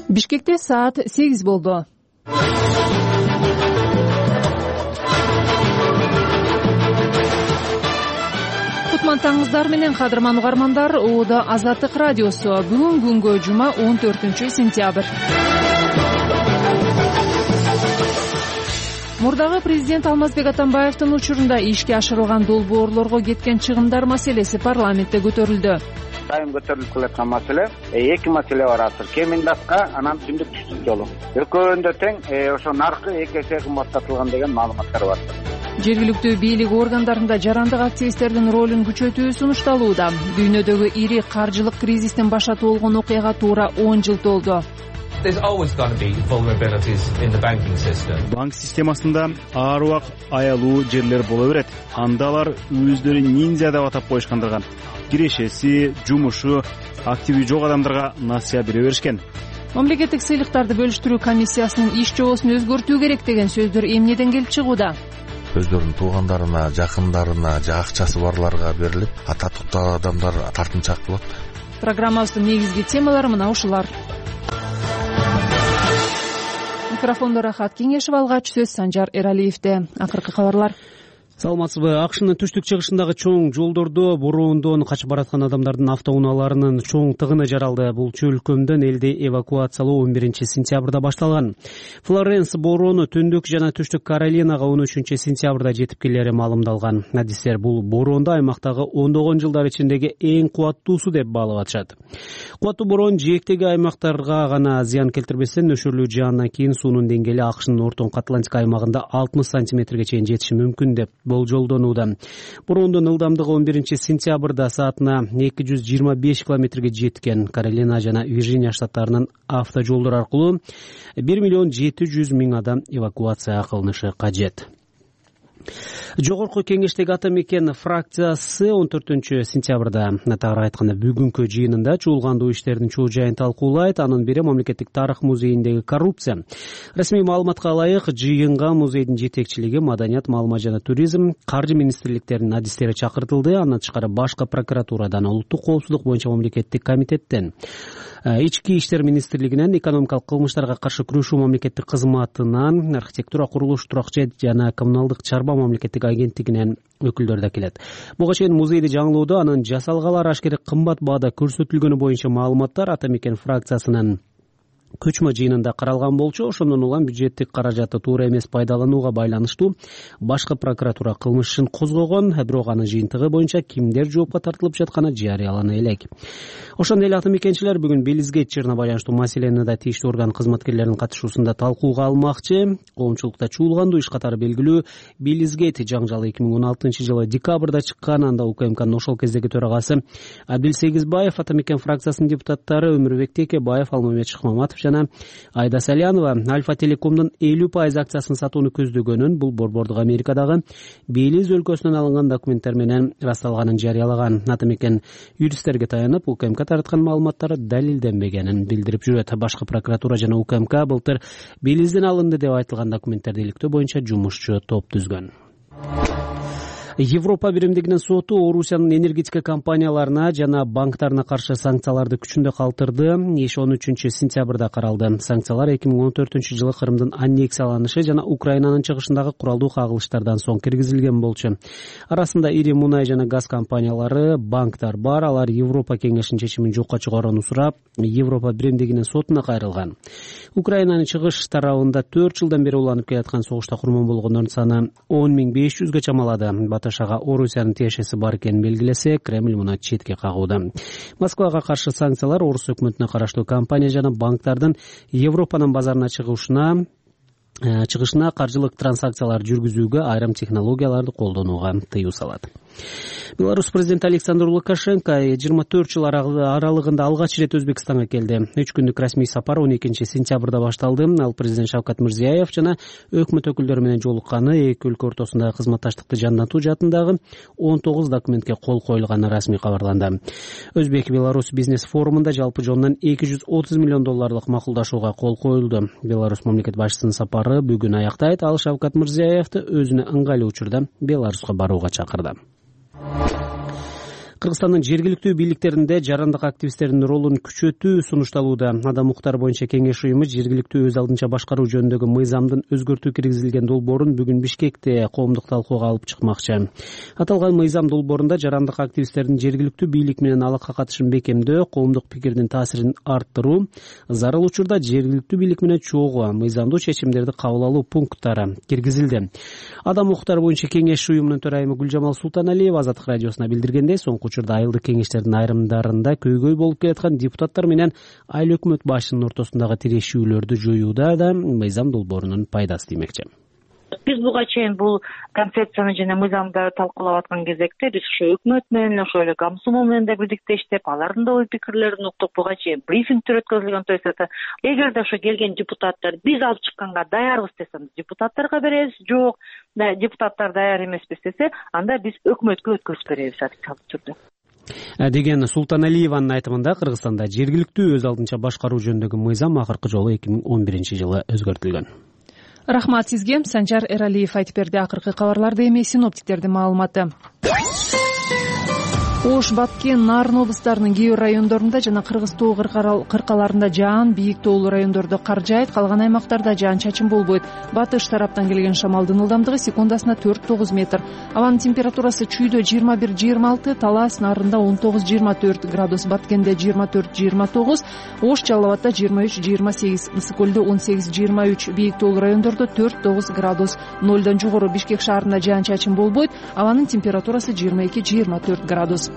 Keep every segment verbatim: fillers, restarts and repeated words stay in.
Бишкекте саат сегиз болду. Кутман таңыңыздар менен кадырман угармандар. Оодо Азаттык радиосу. Бүгүн күнгө жума он төртүнчү сентябрь. Мурдагы президент Алмазбек Атамбаевдин учурунда ишке ашырылган долбоорлорго кеткен чыгымдар маселеси парламентте көтөрүлдү. Дайым көтөрүлүп келаткан маселе эки маселе бар азыр. Кеминдатка анан түндүк түштүк жолу. Экөөнүндө тең ошо наркы эки эсе кымбаттатылган деген маалыматтар бар. Жергиликтүү бийлик органдарында жарандык активисттердин ролун күчөтүү сунушталууда. Дүйнөдөгү ири каржылык кризистин башаты болгон окуяга туура он жыл толду. Банк системасында ааруак аялуу жерлер боло берет. Анда алар өздөрү ниндзя деп атап коюшкандырган. Кирешеси, жумушу, активи жок адамдарга насыя бере беришкен. Мамлекеттик сыйлыктарды бөлүштүрүү комиссиясынын иш жобосун өзгөртүү керек деген сөздөр эмнеден келип чыгууда? Өздөрүнүн туугандарына, жакындарына, же акчасы барларга берилип, татыктуу адамдар тартынчаак болот. Программабыздын негизги темалары мына ушулар. Микрофондо Рахат Кеңешев, алгач сөз Санжар Эралиевде. Акыркы кабарлар. Саламатсызбы? Акшнын түштүк чыгышындагы чоң жолдордо бороондон качып бараткан адамдардын автоунааларынын чоң тыгыны жаралды. Бул чөлкөмдөн элди эвакуациялоо он биринчи сентябрда башталган. Флоренс бороону Түндүк жана Түштүк Каролинага он үчүнчү сентябрда жетип келери маалымдалган. Адистер бул бороондо аймактагы ондогон жылдар ичиндеги эң кубаттуусу деп баалап атышат. Кубаттуу бороон жээктеги аймактарга гана зыян келтирбестен, нөшөрлүү жаандан кийин суунун деңгээли Акшнын Ортоңку Атлантика аймагында алтымыш сантиметрге чейин жетиши мүмкүн деп болжолдонууда. Бороондун ылдамдыгы он биринчи сентябрда саатына эки жүз жыйырма беш километрге жеткен. Каролина жана Вирджиния штаттарынын автожолдор аркылуу бир миллион жети жүз миң адам эвакуация кылынышы кажет. Жогорку кеңештеги Атамекен фракциясы он төртүнчү сентябрда, тагыраак айтканда бүгүнкү жыйынында чуулгандуу иштердин чоо жайын талкуулайт. Анын бири мамлекеттик тарых музейиндеги коррупция. Расмий маалыматка ылайык, жыйынга музейдин жетекчилиги, маданият, маалымат жана туризм, каржы министрликтеринин адистери чакыртылды. Андан тышкары башкы прокуратурадан, улуттук коопсуздук боюнча мамлекеттик комитеттен, ички иштер министрлигинен, экономикалык кылмыштарга каршы күрөшүү мамлекеттик кызматынан, архитектура, курулуш, турак жай жана коммуналдык чарба мамлекеттик агенттигинен өкүлдөр да келет. Буга чейин музейди жаңылоодо анын жасалгалары ашкере кымбат баада көрсөтүлгөнү боюнча маалыматтар Атамекен фракциясынын көчмө жыйынында каралган болчу. Ошондон улам бюджеттик каражатты туура эмес пайдаланууга байланыштуу башкы прокуратура кылмыш ишин козгогон, бирок анын жыйынтыгы боюнча кимдер жоопко тартылып жатканы жарыялана элек. Ошондой эле атамекенчилер бүгүн Белизгейт чырына байланыштуу маселени да тийиштүү орган кызматкерлеринин катышуусунда талкууга алмакчы. Коомчулукта чуулгандуу иш катары белгилүү Белизгейт жаңжалы эки миң он алтынчы жылы декабрда чыккан. Анда УКМКнын ошол кездеги төрагасы Абдилсегизбаев, Атамекен фракциясынын депутаттары Өмүрбек Текебаев, Алмамет Шыкмаматов жана Айда Салянова Альфа Телекомдун элүү пайыз акциясын сатууну көздөгөнүн, бул борбордук Америкадагы Белиз өлкөсүнөн алынган документтер менен расталганын жарыялаган. Атамекен юристтерге таянып, УКМК тараткан маалыматтар далилденбегенин билдирип жүрөт. Башкы прокуратура жана УКМК былтыр Белизден алынды деп айтылган документтерди иликтөө боюнча жумушчу топ түзгөн. Европа биримдигинин соту Орусиянын энергетика компанияларына жана банктарына каршы санкцияларды күчүндө калтырды. Иш он үчүнчү сентябрда каралды. Санкциялар эки миң он төртүнчү жылы Кырымдын аннексияланышы жана Украинанын чыгышындагы куралдуу кагылыштардан соң киргизилген болчу. Арасында ири мунай жана газ компаниялары, банктар бар. Алар Европа кеңешинин чечимин жокко чыгарууну сурап, Европа биримдигинин сотуна кайрылган. Украинанын чыгыш тарабында төрт жылдан бери уланып келаткан согушта курман болгондордун саны он миң беш жүзгө чамалады. Баташага Орусиянын тиешеси бар экенин белгилесе, Кремль муну четке кагууда. Москвага каршы санкциялар Орус өкмөтүнө караштуу компания жана банктардын Европанын базарына чыгышына чыгышына каржылык транзакциялар жүргүзүүгө, айрым технологияларды колдонууга тыюу салат. Беларусь президенти Александр Лукашенко жыйырма төрт жыл аралыгында алгач ирет Өзбекстанга келди. үч күндүк расмий сапар он экинчи сентябрда башталды. Ал президент Шавкат Мирзиёев жана өкмөт өкүлдөрү менен жолукканы, эки өлкө ортосундагы кызматташтыкты жандантуу жаатындагы он тогуз документке кол коюлганы расмий кабарланды. Өзбек-Беларусь бизнес форумунда жалпы жонунан эки жүз отуз миллион долларлык макулдашууга кол коюлду. Беларусь мамлекет башчысынын сапары бүгүн аяктайт. Ал Шавкат Мирзиёевди өзүнө ыңгайлуу учурда Беларуска барууга чакырды. Кыргызстандын жергиликтүү бийликтеринде жарандык активисттердин ролун күчөтүү сунушталууда. Адам укуктары боюнча кеңеш уюму жергиликтүү өз алдынча башкаруу жөнүндөгү мыйзамдын өзгөртүү киргизилген долбоорун бүгүн Бишкекте коомдук талкууга алып чыкмакчы. Аталган мыйзам долбоорунда жарандык активисттердин жергиликтүү бийлик менен алакка катышын бекемдөө, коомдук пикирдин таасирин арттыруу, зарыл учурда жергиликтүү бийлик менен чогуу мыйзамдуу чечимдерди кабыл алуу пункттары киргизилди. Адам укуктары боюнча кеңеш уюмунун төрайымы Гүлжамал Султаналиева Азаттык радиосуна билдиргендей, соңку учурда айылдык кеңештердин айрымдарында көйгөй болуп келаткан депутаттар менен айыл өкмөт башчынын ортосундагы тирешүүлөрдү жоюуда да мыйзам долбоорунун пайдасы тиймекчи. Биз буга чейин бул концепцияны жана мыйзамды талкуулап аткан кезекте биз ошо өкмөт менен, ошо эле Комсомол менен да бирдикте иштеп, алардын да ой пикирлерин уктуп, буга чейин брифингдер өткөрүлгөн. То есть это эгерде ошо келген депутаттар биз алып чыкканга даярбыз десе, депутаттарга беребиз, жок, депутаттар даяр эмеспиз десе, анда биз өкмөткө өткөрүп беребиз официалдуу түрдө деген Султаналиеванын айтымында Кыргызстанда жергиликтүү өз алдынча башкаруу жөнүндөгү мыйзам акыркы жолу эки миң он биринчи жылы өзгөртүлгөн. Рахмат сизге. Санжар Эралиев айтып берди. Акыркы кабарларды эми синоптиктердин маалыматы. Ош, Баткен, Нарын облустарынын кээ бир райондорунда жана Кыргыз тоо кыркаларында жаан, бийик тоолуу райондордо кар жаайт, калган аймактарда жаан-чачын болбойт. Батыш тараптан келген шамалдын ылдамдыгы секундасына төрт тогуз метр. Абанын температурасы Чүйдө жыйырма бир жыйырма алты, Талас, Нарында он тогуз жыйырма төрт градус, Баткенде жыйырма төрт жыйырма тогуз, Ош, Жалал Абадда жыйырма үч жыйырма сегиз, Ысык көлдө он сегиз жыйырма үч, бийик тоолуу райондордо төрт тогуз градус. Нолдон жогору Бишкек шаарында жаан-чачын болбойт, абанын температурасы жыйырма эки жыйырма төрт градус.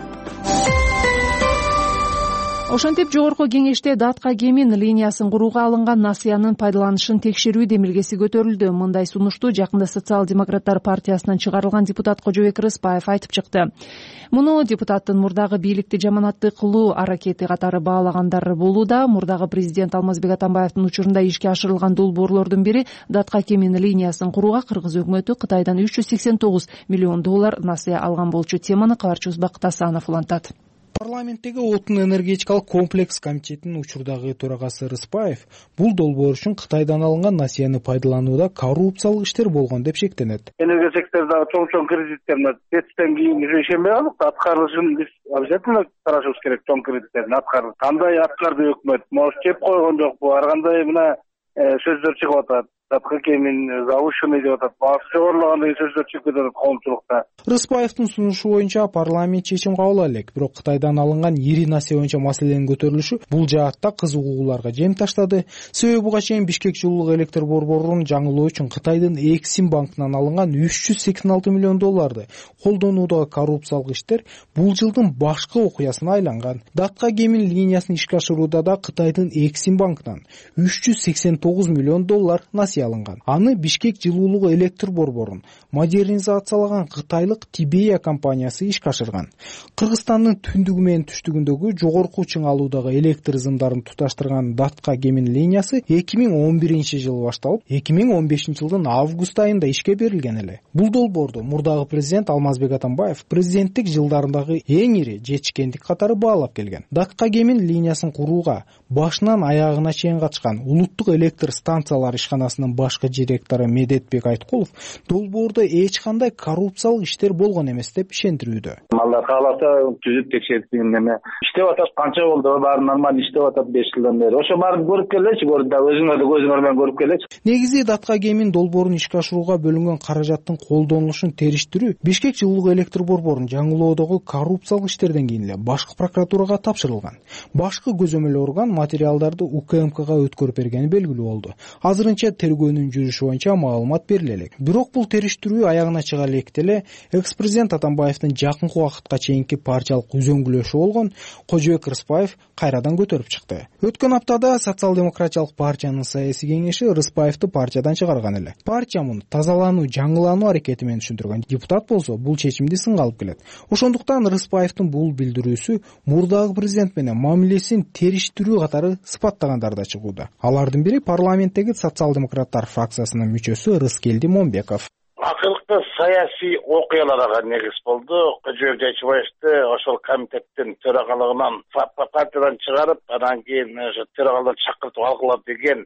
Ошентип жогорку кеңеште Датка Кемин линиясын курууга алынган насыянын пайдаланышын текшерүү демилгеси көтөрүлдү. Мындай сунушту жакында Социал-демократтар партиясынан чыгарылган депутат Кожобек Рыспаев айтып чыкты. Муну депутаттын мурдагы бийликти жаманатты кылуу аракети катары баалагандар болууда. Мурдагы президент Алмазбек Атамбаевдин учурунда ишке ашырылган долбоорлордун бири Датка Кемин линиясын курууга Кыргыз өкмөтү Кытайдан үч жүз сексен тогуз миллион доллар насыя алган болчу. Теманы кабарчыбыз Бакыт Асанов улантат. Парламенттеги отун энергетикалык комплекс комитетинин учурдагы төрагасы Рыспаев бул долбоор үчүн Кытайдан алынган насыяны пайдаланууда коррупциялык иштер болгон деп шектенет. Энергия секторундагы чоң-чоң кредиттерин тетиштен кийин ишенбей калдык. Аткарылышын биз обязательно карашыбыз керек. Чоң кредиттерин аткарды. Кандай аткарды өкмөт? Может, чеп койгон жокпу? Ар кандай мына сөздөр чыгып атат. Датка Кемин завышенный деп атат. Баасы жогорулган деген сөздөр чыгып кетет коомчулукта. Рыспаевдин сунушу боюнча парламент чечим кабыл ала элек. Бирок Кытайдан алынган ири насыя боюнча маселенин көтөрүлүшү бул жаатта кызыгууларга жем таштады. Себеби буга чейин Бишкек жылуулук электр борборун жаңылоо үчүн Кытайдын Эксим банкынан алынган үч жүз сексен алты миллион долларды колдонуудагы коррупциялык иштер бул жылдын башкы окуясына айланган. Датка Кемин линиясын ишке ашырууда да Кытайдын Эксим банкынан үч жүз сексен тогуз миллион доллар насыя алынган. Аны Бишкек жылуулук электр борборун модернизациялаган кытайлык Тибея компаниясы ишке ашырган. Кыргызстандын түндүгү менен түштүгүндөгү жогорку чыңалуудагы электр зымдарын туташтырган Датка Кемин линиясы эки миң он биринчи жылы башталып, эки миң он бешинчи жылдын август айында ишке берилген эле. Бул долбоорду мурдагы президент Алмазбек Атамбаев президенттик жылдарындагы эң ири жетишкендик катары баалап келген. Датка Кемин линиясын курууга башынан аягына чейин катышкан улуттук электр станциялар ишканасынын башкы директору Медетбек Айткулов долбоордо эч кандай коррупциялык иштер болгон эмес деп ишендирүүдө. Алла кааласа түзүп текшертип эме иштеп атат, канча болду, баары нормалдуу иштеп атат беш жылдан бери. Ошо баарын көрүп келечи, көрүп да өзүңөр да көзүңөр менен көрүп келечи. Негизи Датка Кемин долбоорун ишке ашырууга бөлүнгөн каражаттын колдонулушун териштирүү Бишкек жылуулук электр борборун жаңылоодогу коррупциялык иштерден кийин эле башкы прокуратурага тапшырылган. Башкы көзөмөл орган материалдарды У К М Кга өткөрүп бергени белгилүү болду. Азырынча тергөөнүн жүрүшү боюнча маалымат бериле элек. Бирок бул териштирүү аягына чыга электе эле экс-президент Атамбаевдин жакынкы убакытка чейинки партиялык үзөңгүлөшү болгон Кожобек Рыспаев кайрадан көтөрүп чыкты. Өткөн аптада Социал-демократиялык партиянын саясий кеңеши Рыспаевди партиядан чыгарган эле. Партия муну тазалануу, жаңылануу аракети менен түшүндүргөн. Депутат болсо бул чечимди сынга алып келет. Ошондуктан Рыспаевдин бул билдирүүсү мурдагы президент менен мамилесин териштирүү катары сыпаттагандар да чыгууда. Алардын бири парламенттеги Социал-демократтар фракциясынын мүчөсү Рыскелди Момбеков. Акыркы саясий окуяларга негиз болду. Кожобек Жайчыбаевди ошол комитеттин төрагалыгынан партиядан чыгарып, анан кийин ошо төрагалар чакыртып алгыла деген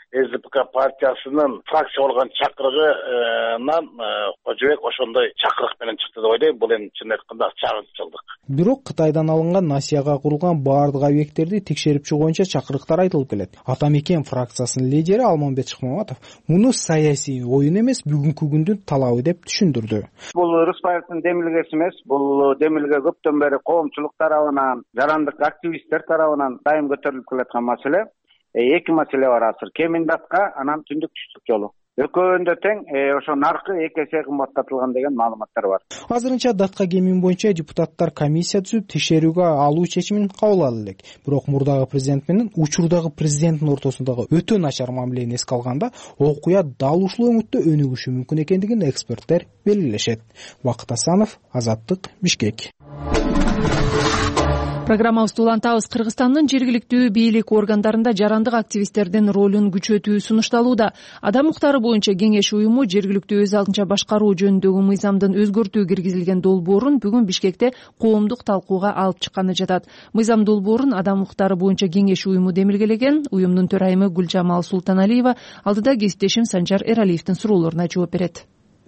СДПК партиясынын фракция болгон чакырыгынан Кожобек ошондой чакырык менен чыкты деп ойлойм. Бул эми чын айтканда чагынчылык. Бирок Кытайдан алынган насияга курулган баардык объекттерди текшерип чыгуу боюнча чакырыктар айтылып келет. Атамекен фракциясынын лидери Алмамбет Шыкмаматов муну саясий оюн эмес, бүгүнкү күндүн талабы деп түшүндүрдү. Бул Рыспаевдин демилгеси эмес, бул демилге көптөн бери коомчулук тарабынан, жарандык активисттер тарабынан дайым көтөрүлүп келаткан маселе. Эки маселе бар азыр: кемин датка, анан түндүк түштүк жолу. Экөөнүндө тең ошо наркы эки эсе кымбаттатылган деген маалыматтар бар. Азырынча датка кемин боюнча депутаттар комиссия түзүп текшерүүгө алуу чечимин кабыл ала элек. Бирок мурдагы президент менен учурдагы президенттин ортосундагы өтө начар мамилени эске алганда, окуя дал ушул өңүттө өнүгүшү мүмкүн экендигин эксперттер белгилешет. Бакыт Асанов, Азаттык, Бишкек. Программабызды улантабыз. Кыргызстандын жергиликтүү бийлик органдарында жарандык активисттердин ролун күчөтүү сунушталууда. Адам укуктары боюнча кеңеш уюму жергиликтүү өз алдынча башкаруу жөнүндөгү мыйзамдын өзгөртүү киргизилген долбоорун бүгүн Бишкекте коомдук талкууга алып чыкканы жатат. Мыйзам долбоорун Адам укуктары боюнча кеңеш уюму демилгелеген. Уюмдун төрайымы Гүлжамал Султаналиева алдыда кесиптешим Санжар Эралиевдин суроолоруна жооп берет.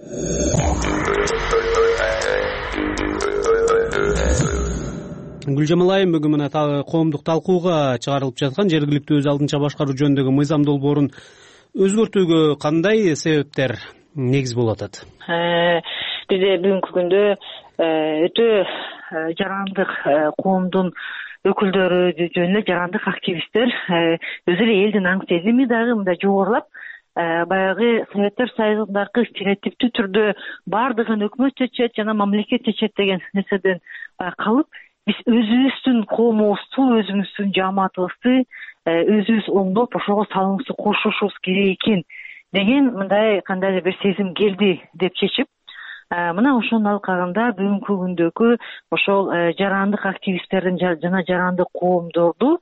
Гүлжамал айым, бүгүн мына коомдук талкууга чыгарылып жаткан жергиликтүү өз алдынча башкаруу жөнүндөгү мыйзам долбоорун өзгөртүүгө кандай себептер негиз болуп атат? Бизде бүгүнкү күндө өтө жарандык коомдун өкүлдөрү жөнүндө жарандык активисттер өз эле элдин аң сезими дагы мындай жогорулап, баягы Советтер Союзундагы стереотиптүү түрдө баардыгын өкмөт чечет жана мамлекет чечет деген нерседен калып, биз өзүбүздүн коомубузду, өзүбүздүн жааматыбызды өзүбүз оңдоп, ошого салымыбызды кошушубуз керек экен деген мындай кандайдыр бир сезим келди деп чечип, мына ошону алкагында бүгүнкү күндөгү ошол жарандык активисттердин жана жарандык коомдорду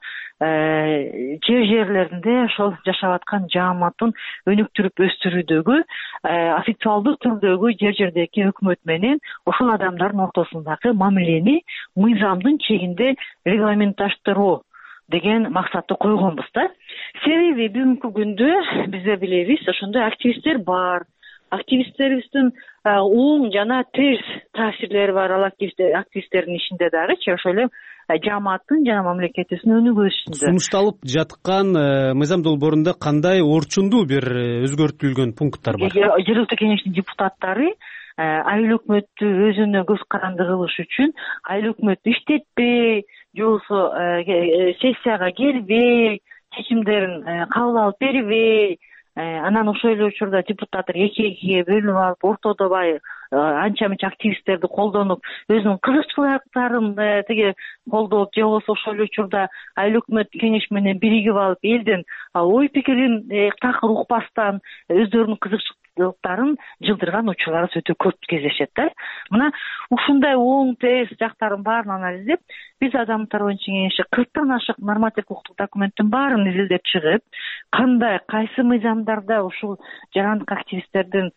жер жерлеринде ошол жашап аткан жааматын өнүктүрүп өстүрүүдөгү официалдуу түрдөгү жер жердеги өкмөт менен ошол адамдардын ортосундагы мамилени мыйзамдын чегинде регламентташтыруу деген максатты койгонбуз да. Себеби бүгүнкү күндө бизде билебиз, ошондой активисттер бар. Активисттерибиздин оң жана терс таасирлери бар ал активисттердин ишинде дагычы, ошол эле жааматтын жана мамлекетибиздин өнүгүүсүндө. Сунушталып жаткан мыйзам долбоорунда кандай орчундуу бир өзгөртүлгөн пункттар бар? Жергиликтүү кеңештин депутаттары айыл өкмөттү өзүнө көз каранды кылыш үчүн айыл өкмөттү иштетпей, же болбосо сессияга келбей, чечимдерин кабыл алып бербей, анан ошол эле учурда депутаттар эки-экиге бөлүнүп алып, ортодо бай анча мынча активисттерди колдонуп, өзүнүн кызыкчылыктарын тиги колдоп, же болбосо ошол эле учурда айыл өкмөт кеңеш менен биригип алып, элдин ой пикирин такыр укпастан өздөрүнүн кызыкчылыктарын жылдырган учурларыбыз өтө көп кездешет да. Мына ушундай оң терс жактарын баарын анализдеп, биз Адамдар боюнча кеңеши кырктан ашык нормативдик укуктук документтин баарын изилдеп чыгып, кандай, кайсы мыйзамдарда ушул жарандык активисттердин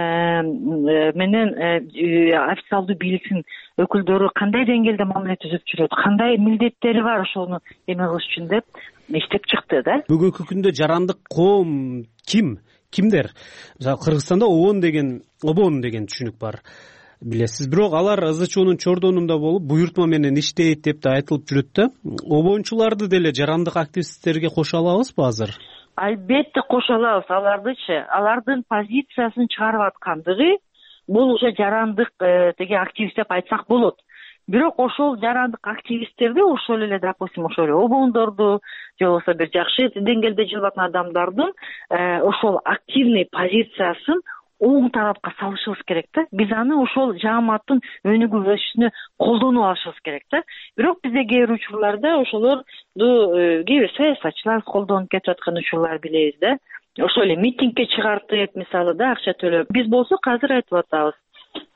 менен официалдуу бийликтин өкүлдөрү кандай деңгээлде мамиле түзүп жүрөт, кандай милдеттери бар ошону эме кылыш үчүн деп иштеп чыкты да. Бүгүнкү күндө жарандык коом ким? Кимдер? Мисалы, Кыргызстанда обон деген, обон деген түшүнүк бар. Билесиз, бирок алар ызы чуунун чордонунда болуп, буйртма менен иштейт деп да айтылып жүрөт да. Обончуларды деле жарандык активисттерге кошо алабызбы азыр? Албетте кошо алабыз алардычы. Алардын позициясын чыгарып аткандыгы бул уже жарандык теге активист деп айтсак болот. Бирок ошол жарандык активисттерди ошол эле, допустим, ошол эле обондорду, же болбосо бир жакшы деңгээлде жүрүп аткан адамдардын ошол активный позициясын оң тарапка салышыбыз керек да. Биз аны ошол жааматтын өнүгүүсүнө колдонуп алышыбыз керек да. Бирок бизде кээ бир учурларда ошолорду кээ бир саясатчылар колдонуп кетип аткан учурлар билебиз да. Ошол эле митингге чыгартып, мисалы да, акча төлөп. Биз болсо азыр айтып атабыз.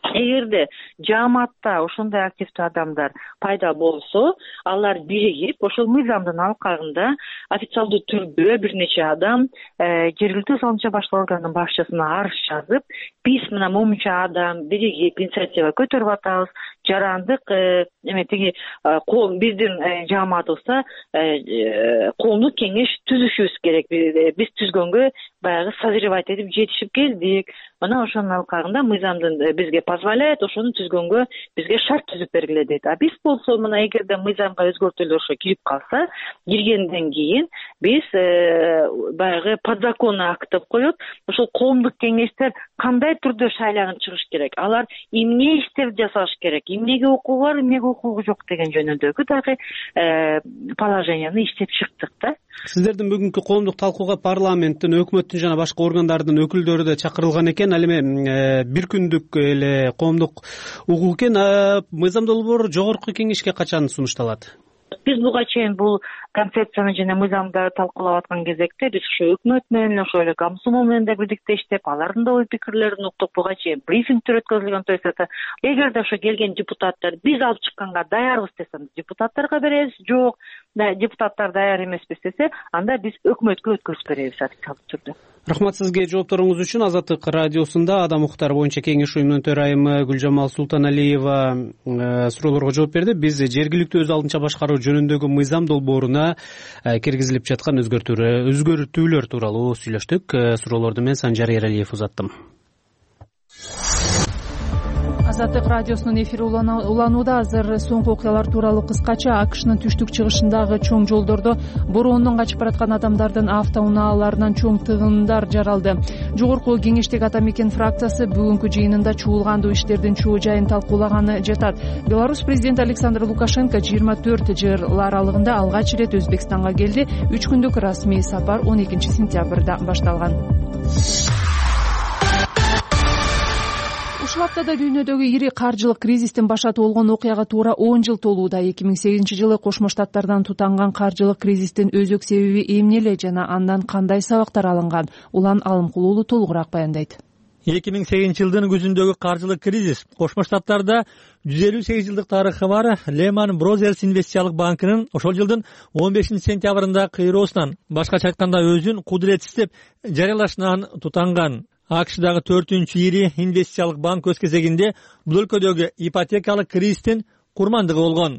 эгерде жааматта ошондой активдүү адамдар пайда болсо, алар биригип ошол мыйзамдын алкагында официалдуу түрдө бир нече адам жергиликтүү салымчы башкы органдын башчысына арыз жазып, биз мына момунча адам биригип инициатива көтөрүп атабыз, жарандык эме тиги биздин жааматыбызда коомдук кеңеш түзүшүбүз керек, биз түзгөнгө баягы созревать этип жетишип келдик, мына ошонун алкагында мыйзамдын бизге позволяет, ошону түзгөнгө бизге шарт түзүп бергиле дейт. А биз болсо мына эгерде мыйзамга өзгөртүүлөр ошо кирип калса, киргенден кийин биз баягы подзаконный акт деп коет, ошол коомдук кеңештер кандай түрдө шайланып чыгыш керек, алар эмне иштеп жасаш керек, эмнеге укугу бар, эмнеге укугу жок деген жөнүндөгү дагы положенияны иштеп чыктык да. Сиздердин бүгүнкү коомдук талкууга парламенттин, өкмөттүн жана башка органдардын өкүлдөрү да чакырылган экен. Ал эми бир күндүк эле коомдук угук экен. Мыйзам долбоор жогорку кеңешке качан сунушталат? Биз буга чейин бул концепцияны жана мыйзамды талкуулап аткан кезекте биз ошо өкмөт менен, ошо эле Комсомол менен да бирдикте иштеп, алардын да ой пикирлерин уктуп, буга чейин брифингдер өткөзүлгөн. То есть это эгерде ошо келген депутаттар биз алып чыкканга даярбыз десе, депутаттарга беребиз, жок, депутаттар даяр эмеспиз десе, анда биз өкмөткө өткөзүп беребиз официалдуу түрдө. Рахмат сизге жоопторуңуз үчүн. Азаттык радиосунда Адам укуктары боюнча кеңеш уюмунун төрайымы Гүлжамал Султаналиева суроолорго жооп берди. Биз жергиликтүү өз алдынча башкаруу жөнүндөгү мыйзам долбооруна киргизилип жаткан өзгөртүүлөр тууралуу сүйлөштүк. Суроолорду мен Санжар Эралиев узаттым. Азаттык радиосунун эфири уланууда. Азыр соңку окуялар тууралуу кыскача. АКШнын түштүк чыгышындагы чоң жолдордо бороондон качып бараткан адамдардын автоунааларынан чоң тыгындар жаралды. Жогорку кеңештеги Ата Мекен фракциясы бүгүнкү жыйынында чуулгандуу иштердин чуу жайын талкуулаганы жатат. Беларусь президенти Александр Лукашенко жыйырма төрт жыл аралыгында алгач ирет Өзбекстанга келди. Үч күндүк расмий сапар он экинчи сентябрда башталган. Ушул аптада дүйнөдөгү ири каржылык кризистин башаты болгон окуяга туура он жыл толууда. эки миң сегизинчи жылы Кошмо Штаттардан тутанган каржылык кризистин өзөк себеби эмне эле жана андан кандай сабактар алынган? Улан Алымкул уулу толугураак баяндайт. эки миң сегизинчи жылдын күзүндөгү каржылык кризис Кошмо Штаттарда жүз элүү сегиз жылдык тарыхы бар Lehman Brothers инвестициялык банкынын ошол жылдын он бешинчи сентябрында кыйроосунан, башкача айтканда өзүн кудуретсиз деп жарыялашынан тутанган. АКШдагы төртүнчү ири инвестициялык банк өз кезегинде бул өлкөдөгү ипотекалык кризистин курмандыгы болгон.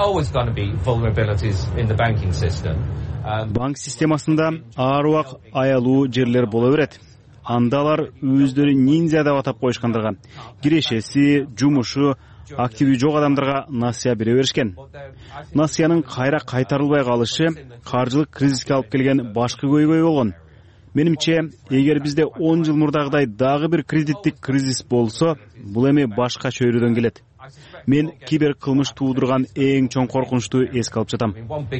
Банк системасында ар убак аялуу жерлер боло берет. Анда алар өздөрү ниндзя деп атап коюшкандырган. Кирешеси, жумушу, активи жок адамдарга насыя бере беришкен. Насыянын кайра кайтарылбай калышы каржылык кризиске алып келген башкы көйгөй болгон. Менимче, эгер бизде он жыл мурдагыдай дагы бир кредиттик кризис болсо, бул эми башка чөйрөдөн келет. Мен кибер кылмыш туудурган эң чоң коркунучту эске алып жатам.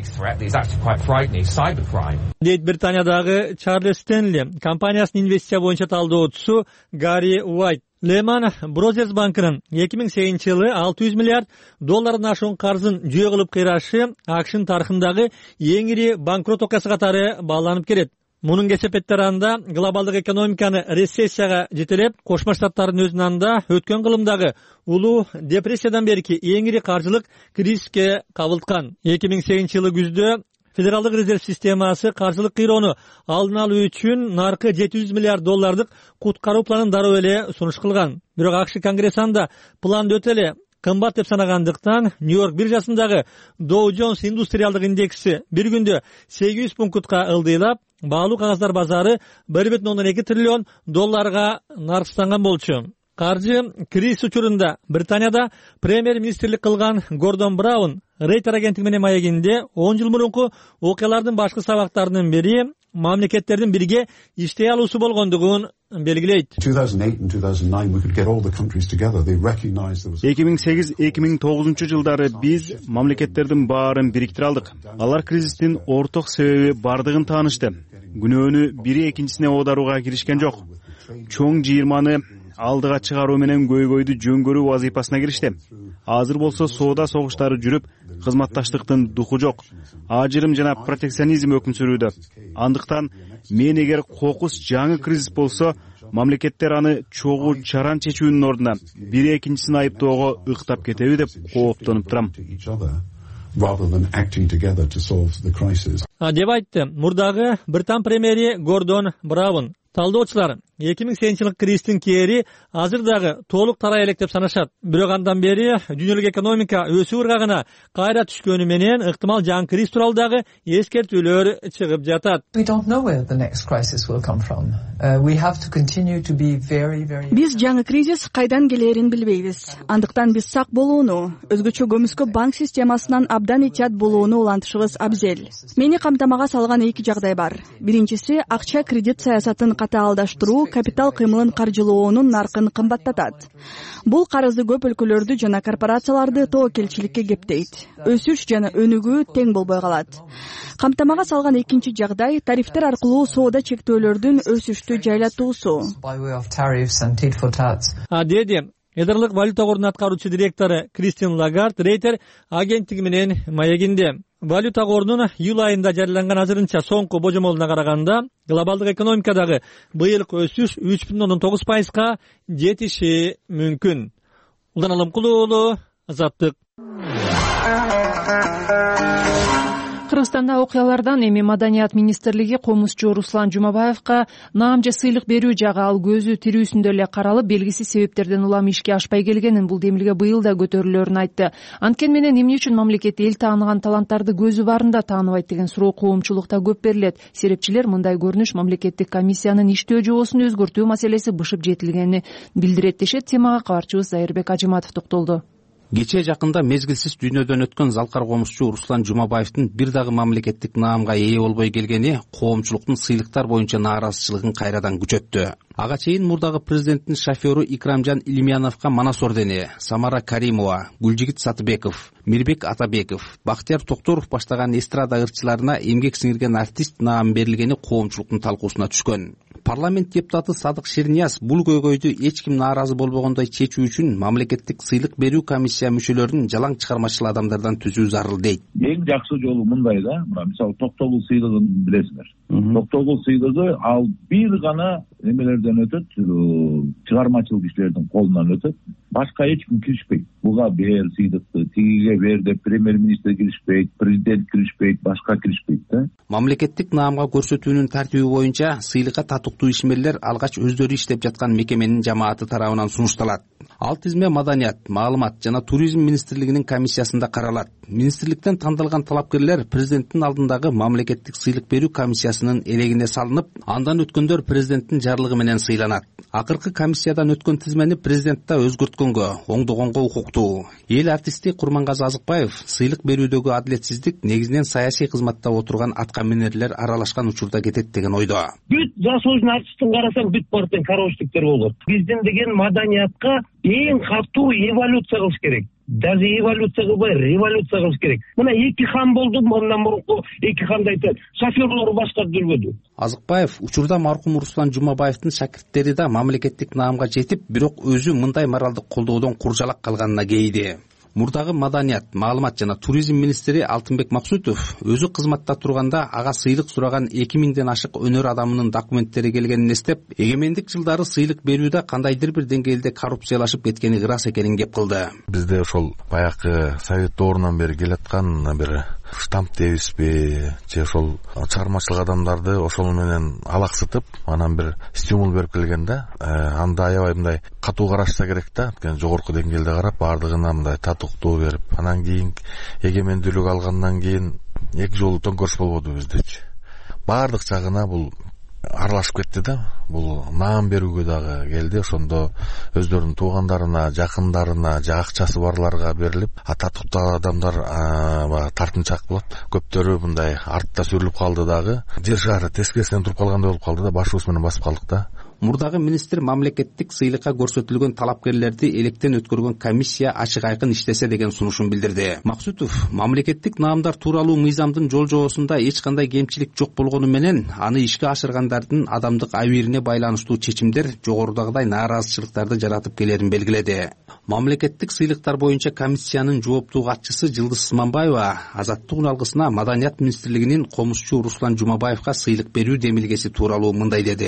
Дейт Британиядагы Чарльз Стенли компаниясынын инвестиция боюнча талдоочусу Гарри Уайт. Lehman Brothers банкынын эки миң сегизинчи жылы алты жүз миллиард доллардан ашуун карзын жөө кылып кыйрашы АКШнын тарыхындагы эң ири банкрот окуясы катары бааланып келет. Мунун кесепеттери анда глобалдык экономиканы рецессияга жетелеп, Кошмо Штаттардын өзүнүн анда өткөн кылымдагы улуу депрессиядан берки эң ири каржылык кризиске кабылткан. эки миң сегизинчи жылы күздө Федералдык резерв системасы каржылык кыйроону алдын алуу үчүн наркы жети жүз миллиард доллардык куткаруу планын дароо эле сунуш кылган. Бирок АКШ Конгресс анда планды өтө эле кымбат деп санагандыктан Нью-Йорк биржасындагы Dow Jones индустриалдык индекси бир күндө сегиз жүз пунктка ылдыйлап, баалуу кагаздар базары бир бүтүн ондон эки триллион долларга наркыстанган болчу. Каржы кризис учурунда Британияда премьер-министрлик кылган Гордон Браун Рейтер агенттиги менен маегинде он жыл мурунку окуялардын башкы сабактарынын бири мамлекеттердин бирге иштей алуусу болгондугун белгилейт. эки миң сегиз эки миң тогузунчу жылдары биз мамлекеттердин баарын бириктире алдык. Алар кризистин орток себеби бардыгын таанышты. Күнөөнү бири экинчисине оодарууга киришкен жок. Чоң жыйырманы алдыга чыгаруу менен көйгөйдү жөнгөрүү вазыйпасына киришти. Азыр болсо соода согуштары жүрүп, кызматташтыктын духу жок. Ажырым жана протекционизм өкүм сүрүүдө. Андыктан мен эгер кокус жаңы кризис болсо, мамлекеттер аны чогуу чаран чечүүнүн ордуна бири экинчисин айыптоого ыктап кетеби деп кооптонуп турам деп айтты мурдагы Британ премьери Гордон Браун. Талдоочулар эки миң сегизинчи жылкы кризистин кээри азыр дагы толук тарай элек деп санашат. Бирок андан бери дүйнөлүк экономика өсүү ыргагына кайра түшкөнү менен ыктымал жаңы криз тууралуу дагы эскертүүлөр чыгып жатат. Биз жаңы кризис кайдан келерин билбейбиз. Андыктан биз сак болууну, өзгөчө көмүскө банк системасынан абдан этият болууну улантышыбыз абзел. Мени камтамага салган эки жагдай бар. Биринчиси акча кредит саясатын катаалдаштыруу капитал кыймылын каржылоонун наркын кымбаттатат. Бул карызды көп өлкөлөрдү жана корпорацияларды тобокелчиликке кептейт. Өсүш жана өнүгүү тең болбой калат. Камтамага салган экинчи жагдай тарифтер аркылуу соода чектөөлөрдүн өсүштү жайлатуусу. Деди Эдерлик валюта корунун аткаруучу директору Кристин Лагард Рейтер агенттиги менен маегинде. Валюта корунун июль айында жарыяланган азырынча соңку божомолуна караганда глобалдык экономикадагы быйылкы өсүш үч бүтүн ондон тогуз пайызга жетиши мүмкүн. Улан Алымкул уулу, Азаттык. Кыргызстанда окуялардан эми Маданият министрлиги комузчу Руслан Жумабаевка наам же сыйлык берүү жагы ал көзү тирүүсүндө эле каралып, белгисиз себептерден улам ишке ашпай келгенин, бул демилге быйыл да көтөрүлөрүн айтты. Анткени менен эмне үчүн мамлекет эл тааныган таланттарды көзү барында тааныбайт деген суроо коомчулукта көп берилет. Серепчилер мындай көрүнүш мамлекеттик комиссиянын иштөө жобосун өзгөртүү маселеси бышып жетилгенин билдирет дешет. Темага кабарчыбыз Зайырбек Ажыматов токтолду. Кечээ жакында мезгилсиз дүйнөдөн өткөн залкар комузчу Руслан Жумабаевдин бир дагы мамлекеттик наамга ээ болбой келгени коомчулуктун сыйлыктар боюнча нааразычылыгын кайрадан күчөттү. Ага чейин мурдагы президенттин шофёру Икрамжан Илимяновго Манас ордени, Самара Каримова, Гүлжигит Сатыбеков, Мирбек Атабеков, Бактияр Токторов баштаган эстрада ырчыларына эмгек сиңирген артист наам берилгени коомчулуктун талкуусуна түшкөн. Парламент депутаты Садык Ширнияз бул көйгөйдү эч ким нааразы болбогондой чечүү үчүн мамлекеттик сыйлык берүү комиссия мүчөлөрүн жалаң чыгармачыл адамдардан түзүү зарыл дейт. Эң жакшы жолу мындай да, мисалы Токтогул сыйлыгын билесиңер. Токтогул сыйлыгы ал бир гана немелерден өтөт, чыгармачыл кишилердин колунан өтөт. Башка эч ким киришпейт. Буга бер сыйлыкты, тигиге бер деп премьер-министр киришпейт, президент киришпейт, башка киришпейт да. Мамлекеттик наамга көрсөтүүнүн тартиби боюнча сыйлыкка татыктуу ишмерлер алгач өздөрү иштеп жаткан мекеменин жамааты тарабынан сунушталат. Ал тизме Маданият, Маалымат жана Туризм министрлигинин комиссиясында каралат. Министрликтен тандалган талапкерлер президенттин алдындагы мамлекеттик сыйлык берүү комиссиясынын элегине салынып, андан өткөндөр президенттин жарлыгы менен сыйланат. Акыркы комиссиядан өткөн тизмени президент да өзгөрткөнгө, оңдогонго укуктуу. Эл артисти Курмангазы Азыкбаев сыйлык берүүдөгү адилетсиздик негизинен саясий кызматта отурган аткаминерлер аралашкан учурда кетет деген ойдо. Бүт заслуженный артисттин карасаң бүт партиян карабаштыктер болот. Биздин деген маданиятка эң катуу эволюция кылыш керек. Даже эволюция кылбай, революция кылыш керек. Мына эки хан болду, мындан мурунку эки ханды айтат. Шофёрлору башкарып жүрбөдү. Азыкбаев учурда маркум Руслан Жумабаевдин шакирттери да мамлекеттик наамга жетип, бирок өзү мындай моралдык колдоодон куржалак калганына кейди. Мурдагы Маданият, Маалымат жана Туризм министри Алтынбек Максутов өзү кызматта турганда ага сыйлык сураган эки миңден ашык өнөр адамынын документтери келгенин эстеп, эгемендик жылдары сыйлык берүүдө кандайдыр бир деңгээлде коррупциялашып кеткени ырас экенин кеп кылды. Бизде ошол баягы совет доорунан бери келаткан бир штамп дейбизби, же ошол чыгармачылык адамдарды ошол менен алаксытып, анан бир стимул берип келген да. Анда аябай мындай катуу карашса керек да, анткени жогорку деңгээлде карап, бардыгына мындай татыктуу берип, анан кийин эгемендүүлүк алгандан кийин эки жолу төңкөрүш болбоду биздечи. Бардык жагына бул аралашып кетти да. Бул наам берүүгө дагы келди. Ошондо өздөрүнүн туугандарына, жакындарына, же акчасы барларга берилип, татыктуу адамдар тартынчаак болот. Көптөрү мындай артта сүрүлүп калды дагы. Жер шары тескерисинен туруп калгандай болуп калды да, башыбыз менен басып калдык да. Мурдагы министр мамлекеттик сыйлыкка көрсөтүлгөн талапкерлерди электен өткөргөн комиссия ачык айкын иштесе деген сунушун билдирди. Максутов мамлекеттик наамдар тууралуу мыйзамдын жол жобосунда эч кандай кемчилик жок болгону менен аны ишке ашыргандардын адамдык абийирине байланыштуу чечимдер жогорудагыдай нааразычылыктарды жаратып келерин белгиледи. Мамлекеттик сыйлыктар боюнча комиссиянын жооптуу катчысы Жылдыз Сманбаева Азаттык уналгысына Маданият министрлигинин комузчу Руслан Жумабаевга сыйлык берүү демилгеси тууралуу мындай деди.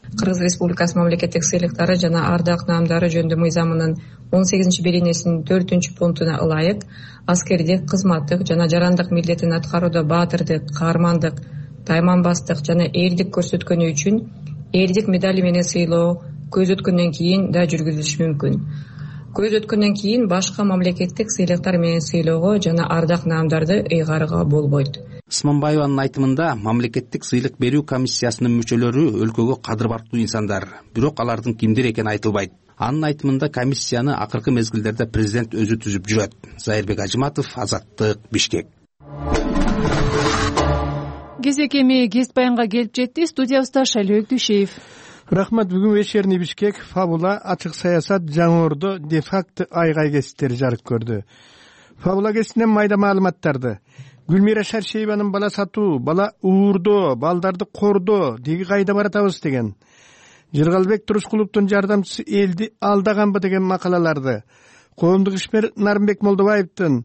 Кыргыз Республикасы мамлекеттик сыйлыктары жана ардак наамдары жөнүндө мыйзамынын он сегизинчи беренесинин төртүнчү пунктуна ылайык аскердик, кызматтык жана жарандык милдетин аткарууда баатырдык, каармандык, тайманбастык жана ээлдик көрсөткөнү үчүн ээлдик медали менен сыйлоо көз өткөндөн кийин да жүргүзүлүшү мүмкүн. Көз өткөндөн кийин башка мамлекеттик сыйлыктар менен сыйлоого жана ардак наамдарды ыйгарууга болбойт. Сманбаеванын айтымында мамлекеттик сыйлык берүү комиссиясынын мүчөлөрү өлкөгө кадыр барктуу инсандар, бирок алардын кимдер экени айтылбайт. Анын айтымында комиссияны акыркы мезгилдерде президент өзү түзүп жүрөт. Зайырбек Ажыматов, Азаттык, Бишкек. Кезек эми Кесип баянга келип жетти. Студиябызда Шайлоок Дүйшеев. Рахмат. Бүгүн вечерний Бишкек, Фабула, ачык саясат, жаңы Ордо де-факто айгай кесиптери жарык көрдү. Фабула кесинен майда маалыматтарды. Гүлмира Шаршееванын бала сатуу, бала уурдоо, балдарды кордоо деги кайда баратабыз деген. Жыргалбек Турускуловдун жардамчысы элди алдаганбы деген макалаларды. Коомдук ишмер Нарымбек Молдобаевдин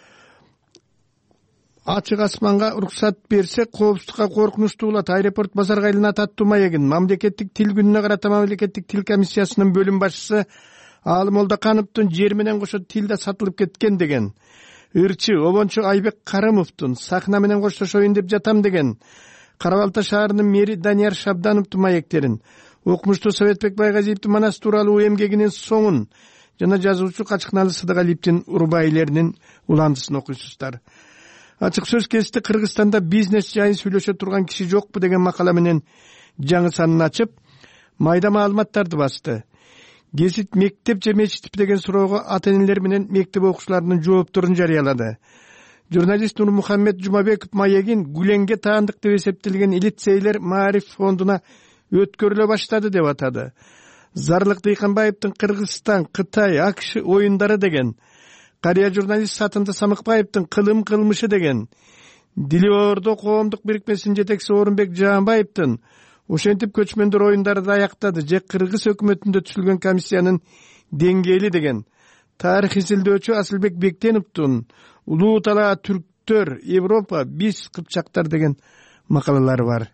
ачык асманга уруксат берсе коопсуздукка коркунучтуу болот, аэропорт базарга айланат аттуу маегин мамлекеттик тил күнүнө карата мамлекеттик тил комиссиясынын бөлүм башчысы Алым Молдокановдун жер менен кошо тил да сатылып кеткен деген. Ырчы обончу Айбек Карымовдун сахна менен коштошоюн деп жатам деген. Кара Балта шаарынын мэри Данияр Шабдановдун маектерин, окумуштуу Советбек Байгазиевдин Манас тууралуу эмгегинин соңун жана жазуучу Качкыналы Сыдыгалиевдин урбайлеринин уландысын окуйсуздар. Ачык сөз кести Кыргызстанда бизнес жайын сүйлөшө турган киши жокпу деген макала менен жаңы санын ачып, майда маалыматтарды басты. Гезит мектеп же мечитпи деген суроого ата-энелер менен мектеп окуучуларынын жоопторун жарыялады. Журналист Нур Мухаммед Жумабеков маегин Гүленге таандык деп эсептелген лицейлер Маариф фондуна өткөрүлө баштады деп атады. Зарлык Дыйканбаевдин Кыргызстан, Кытай, АКШ оюндары деген. Кария журналист Сатынды Самыкбаевдин Кылым кылмышы деген. Дилиордо коомдук бирикмесинин жетекчиси Орунбек Жаанбаевдин ошентип көчмөндөр оюндарды аяктады же Кыргыз өкмөтүндө түзүлгөн комиссиянын деңгээли деген. Тарых изилдөөчү Асылбек Бектеновдун Улуу талаа түрктөр, Европа, биз кыпчактар деген макалалары бар.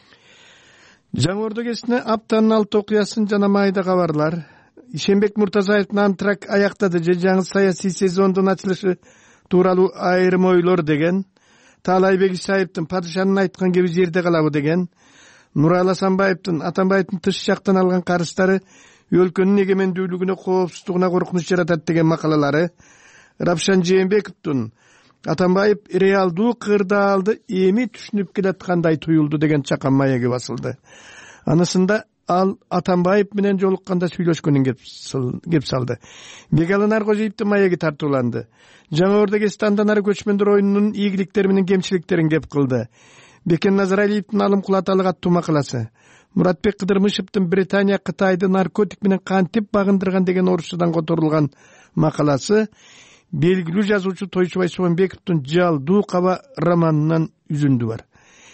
Жаңы Ордо кесине аптанын алты окуясын жана майда кабарлар. Ишенбек Муртазаевдин антрак аяктады же жаңы саясий сезондун ачылышы тууралуу айрым ойлор деген. Таалайбек Исаевдин падышанын айткан кеби жерде калабы деген. Нурал Асанбаевдин Атамбаевдин тыш жактан алган карыздары өлкөнүн эгемендүүлүгүнө, коопсуздугуна коркунуч жаратат деген макалалары. Рапшан Жээнбековдун Атамбаев реалдуу кырдаалды эми түшүнүп келаткандай туюлду деген чакан маеги басылды. Анысында ал Атамбаев менен жолукканда сүйлөшкөнүн кеп салды. Бегалы Наркожиевдин маеги тартууланды. Жаңы Ордо кести андан ары көчмөндөр оюнунун ийгиликтери менен кемчиликтерин кеп кылды. Бекен Назаралиевдин Алым кулаталык аттуу макаласы. Муратбек Кыдырмышевдин Британия Кытайды наркотик менен кантип багындырган деген орусчадан которулган макаласы. Белгилүү жазуучу Тойчубай Суонбековдун Жалдуу каба романынан үзүндү бар.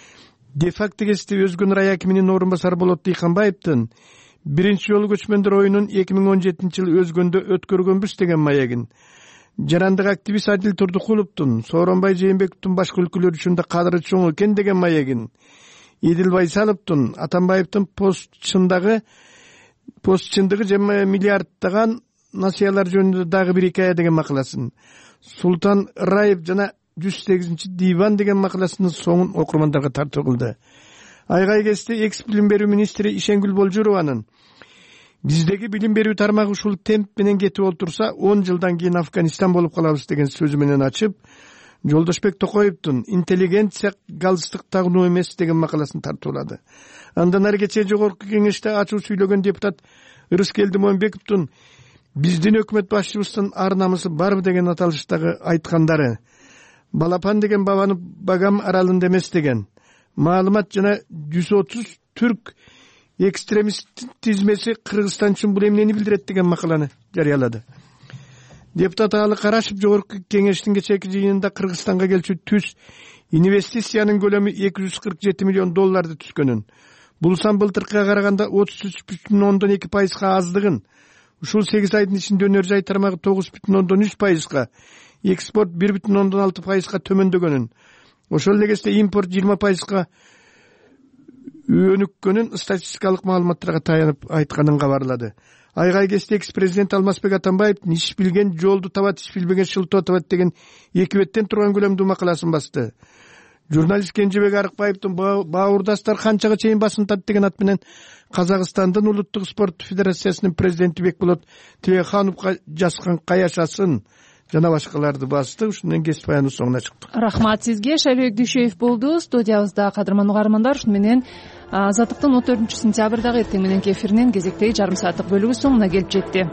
Де-факто кести Өзгөнүр Аякиминин орун басары Болот Дыйканбаевдин биринчи жолу көчмөндөр оюнун эки миң он жетинчи жылы Өзгөндө өткөргөнбүз деген маегин. Жарандык активист Адил Турдукуловдун Сооронбай Жээнбековдун башка өлкөлөр үчүн да кадыры чоң экен деген маегин. Идил Байсаловдун Атамбаевдин постчындагы постчындыгы жыйырма миллиарддаган насыялар жөнүндө дагы бир хикая деген макаласын. Султан Раев жана жүз сегизинчи диван деген макаласынын соңун окурмандарга тартуу кылды. Айгай кести экс билим берүү министри Ишенгүл Болжурованын биздеги билим берүү тармагы ушул темп менен кетип олтурса он жылдан кийин Афганистан болуп калабыз деген сөзү менен ачып, Жолдошбек Токоевдун интеллигенция галстык тагынуу эмес деген макаласын тартуулады. Андан ары кечээ жогорку кеңеште ачуу сүйлөгөн депутат Ырыскелди Момбековдун биздин өкмөт башчыбыздын ар намысы барбы деген аталыштагы айткандары. Балапан деген бабаны Багам аралында эмес деген. Маалымат жана жүз отуз түрк экстремистизмеси Кыргызстан үчүн бул эмнени билдирет деген макаланы жарыялады. Депутат Алы Карашев жогорку кеңештин кечээки жыйынында Кыргызстанга келчү түз инвестициянын көлөмү эки жүз кырк жети миллион долларды түзгөнүн. Бул сан былтыркыга караганда отуз үч бүтүн ондон эки пайызга аздыгын, ушул сегиз айдын ичинде өнөр жай тармагы тогуз бүтүн ондон үч пайызга, экспорт бир бүтүн ондон алты пайызга төмөндөгөнүн, ошол эле кезде импорт жыйырма пайызга өнүккөнүн статистикалык маалыматтарга таянып айтканын кабарлады. Айгай кесте экс президент Алмазбек Атамбаев иш билген жолду табат, иш билбеген шылтоо табат деген эки беттен турган көлөмдүү макаласын басты. Журналист Кенжебек Арыкбаевдин бауырдастар канчага чейин басынтат деген ат менен Казакстандын улуттук спорт федерациясынын президенти Бекболот Тилехановго жазган каяшасын жана башкаларды басты. Ушундан кесип баянын соңуна чыктык. Рахмат сизге. Шайлыбек Дүйшөев болду студиябызда. Кадырман угармандар, ушу менен Азаттыктын он төртүнчү сентябрдагы эртең мененки эфиринин кезектеги жарым сааттык бөлүгү соңуна келип жетти.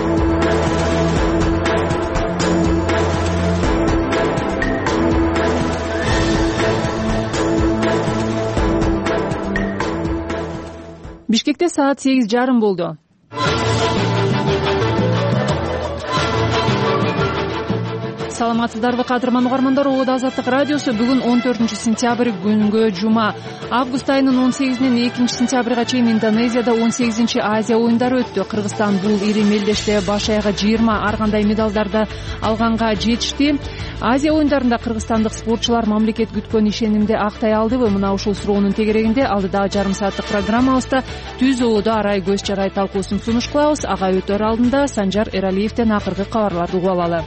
Бишкекте саат сегиз жарым болду. Саламатсыздарбы кадырман угармандар, Ободо Азаттык радиосу бүгүн он төртүнчү сентябрь күнгө жума. Август айынын он сегизинен экинчи сентябрга чейин Индонезияда он сегизинчи Азия оюндары өттү. Кыргызстан бул ири мелдеште баш аягы жыйырма ар кандай медалдарды алганга жетишти. Азия оюндарында кыргызстандык спортчулар мамлекет күткөн ишенимди актай алдыбы? Мына ушул суроонун тегерегинде алдыдагы жарым сааттык программабызда түз ободо арай көз жарай талкуусун сунуш кылабыз. Ага өтөр алдында Санжар Эралиевден акыркы кабарларды угуп алалы.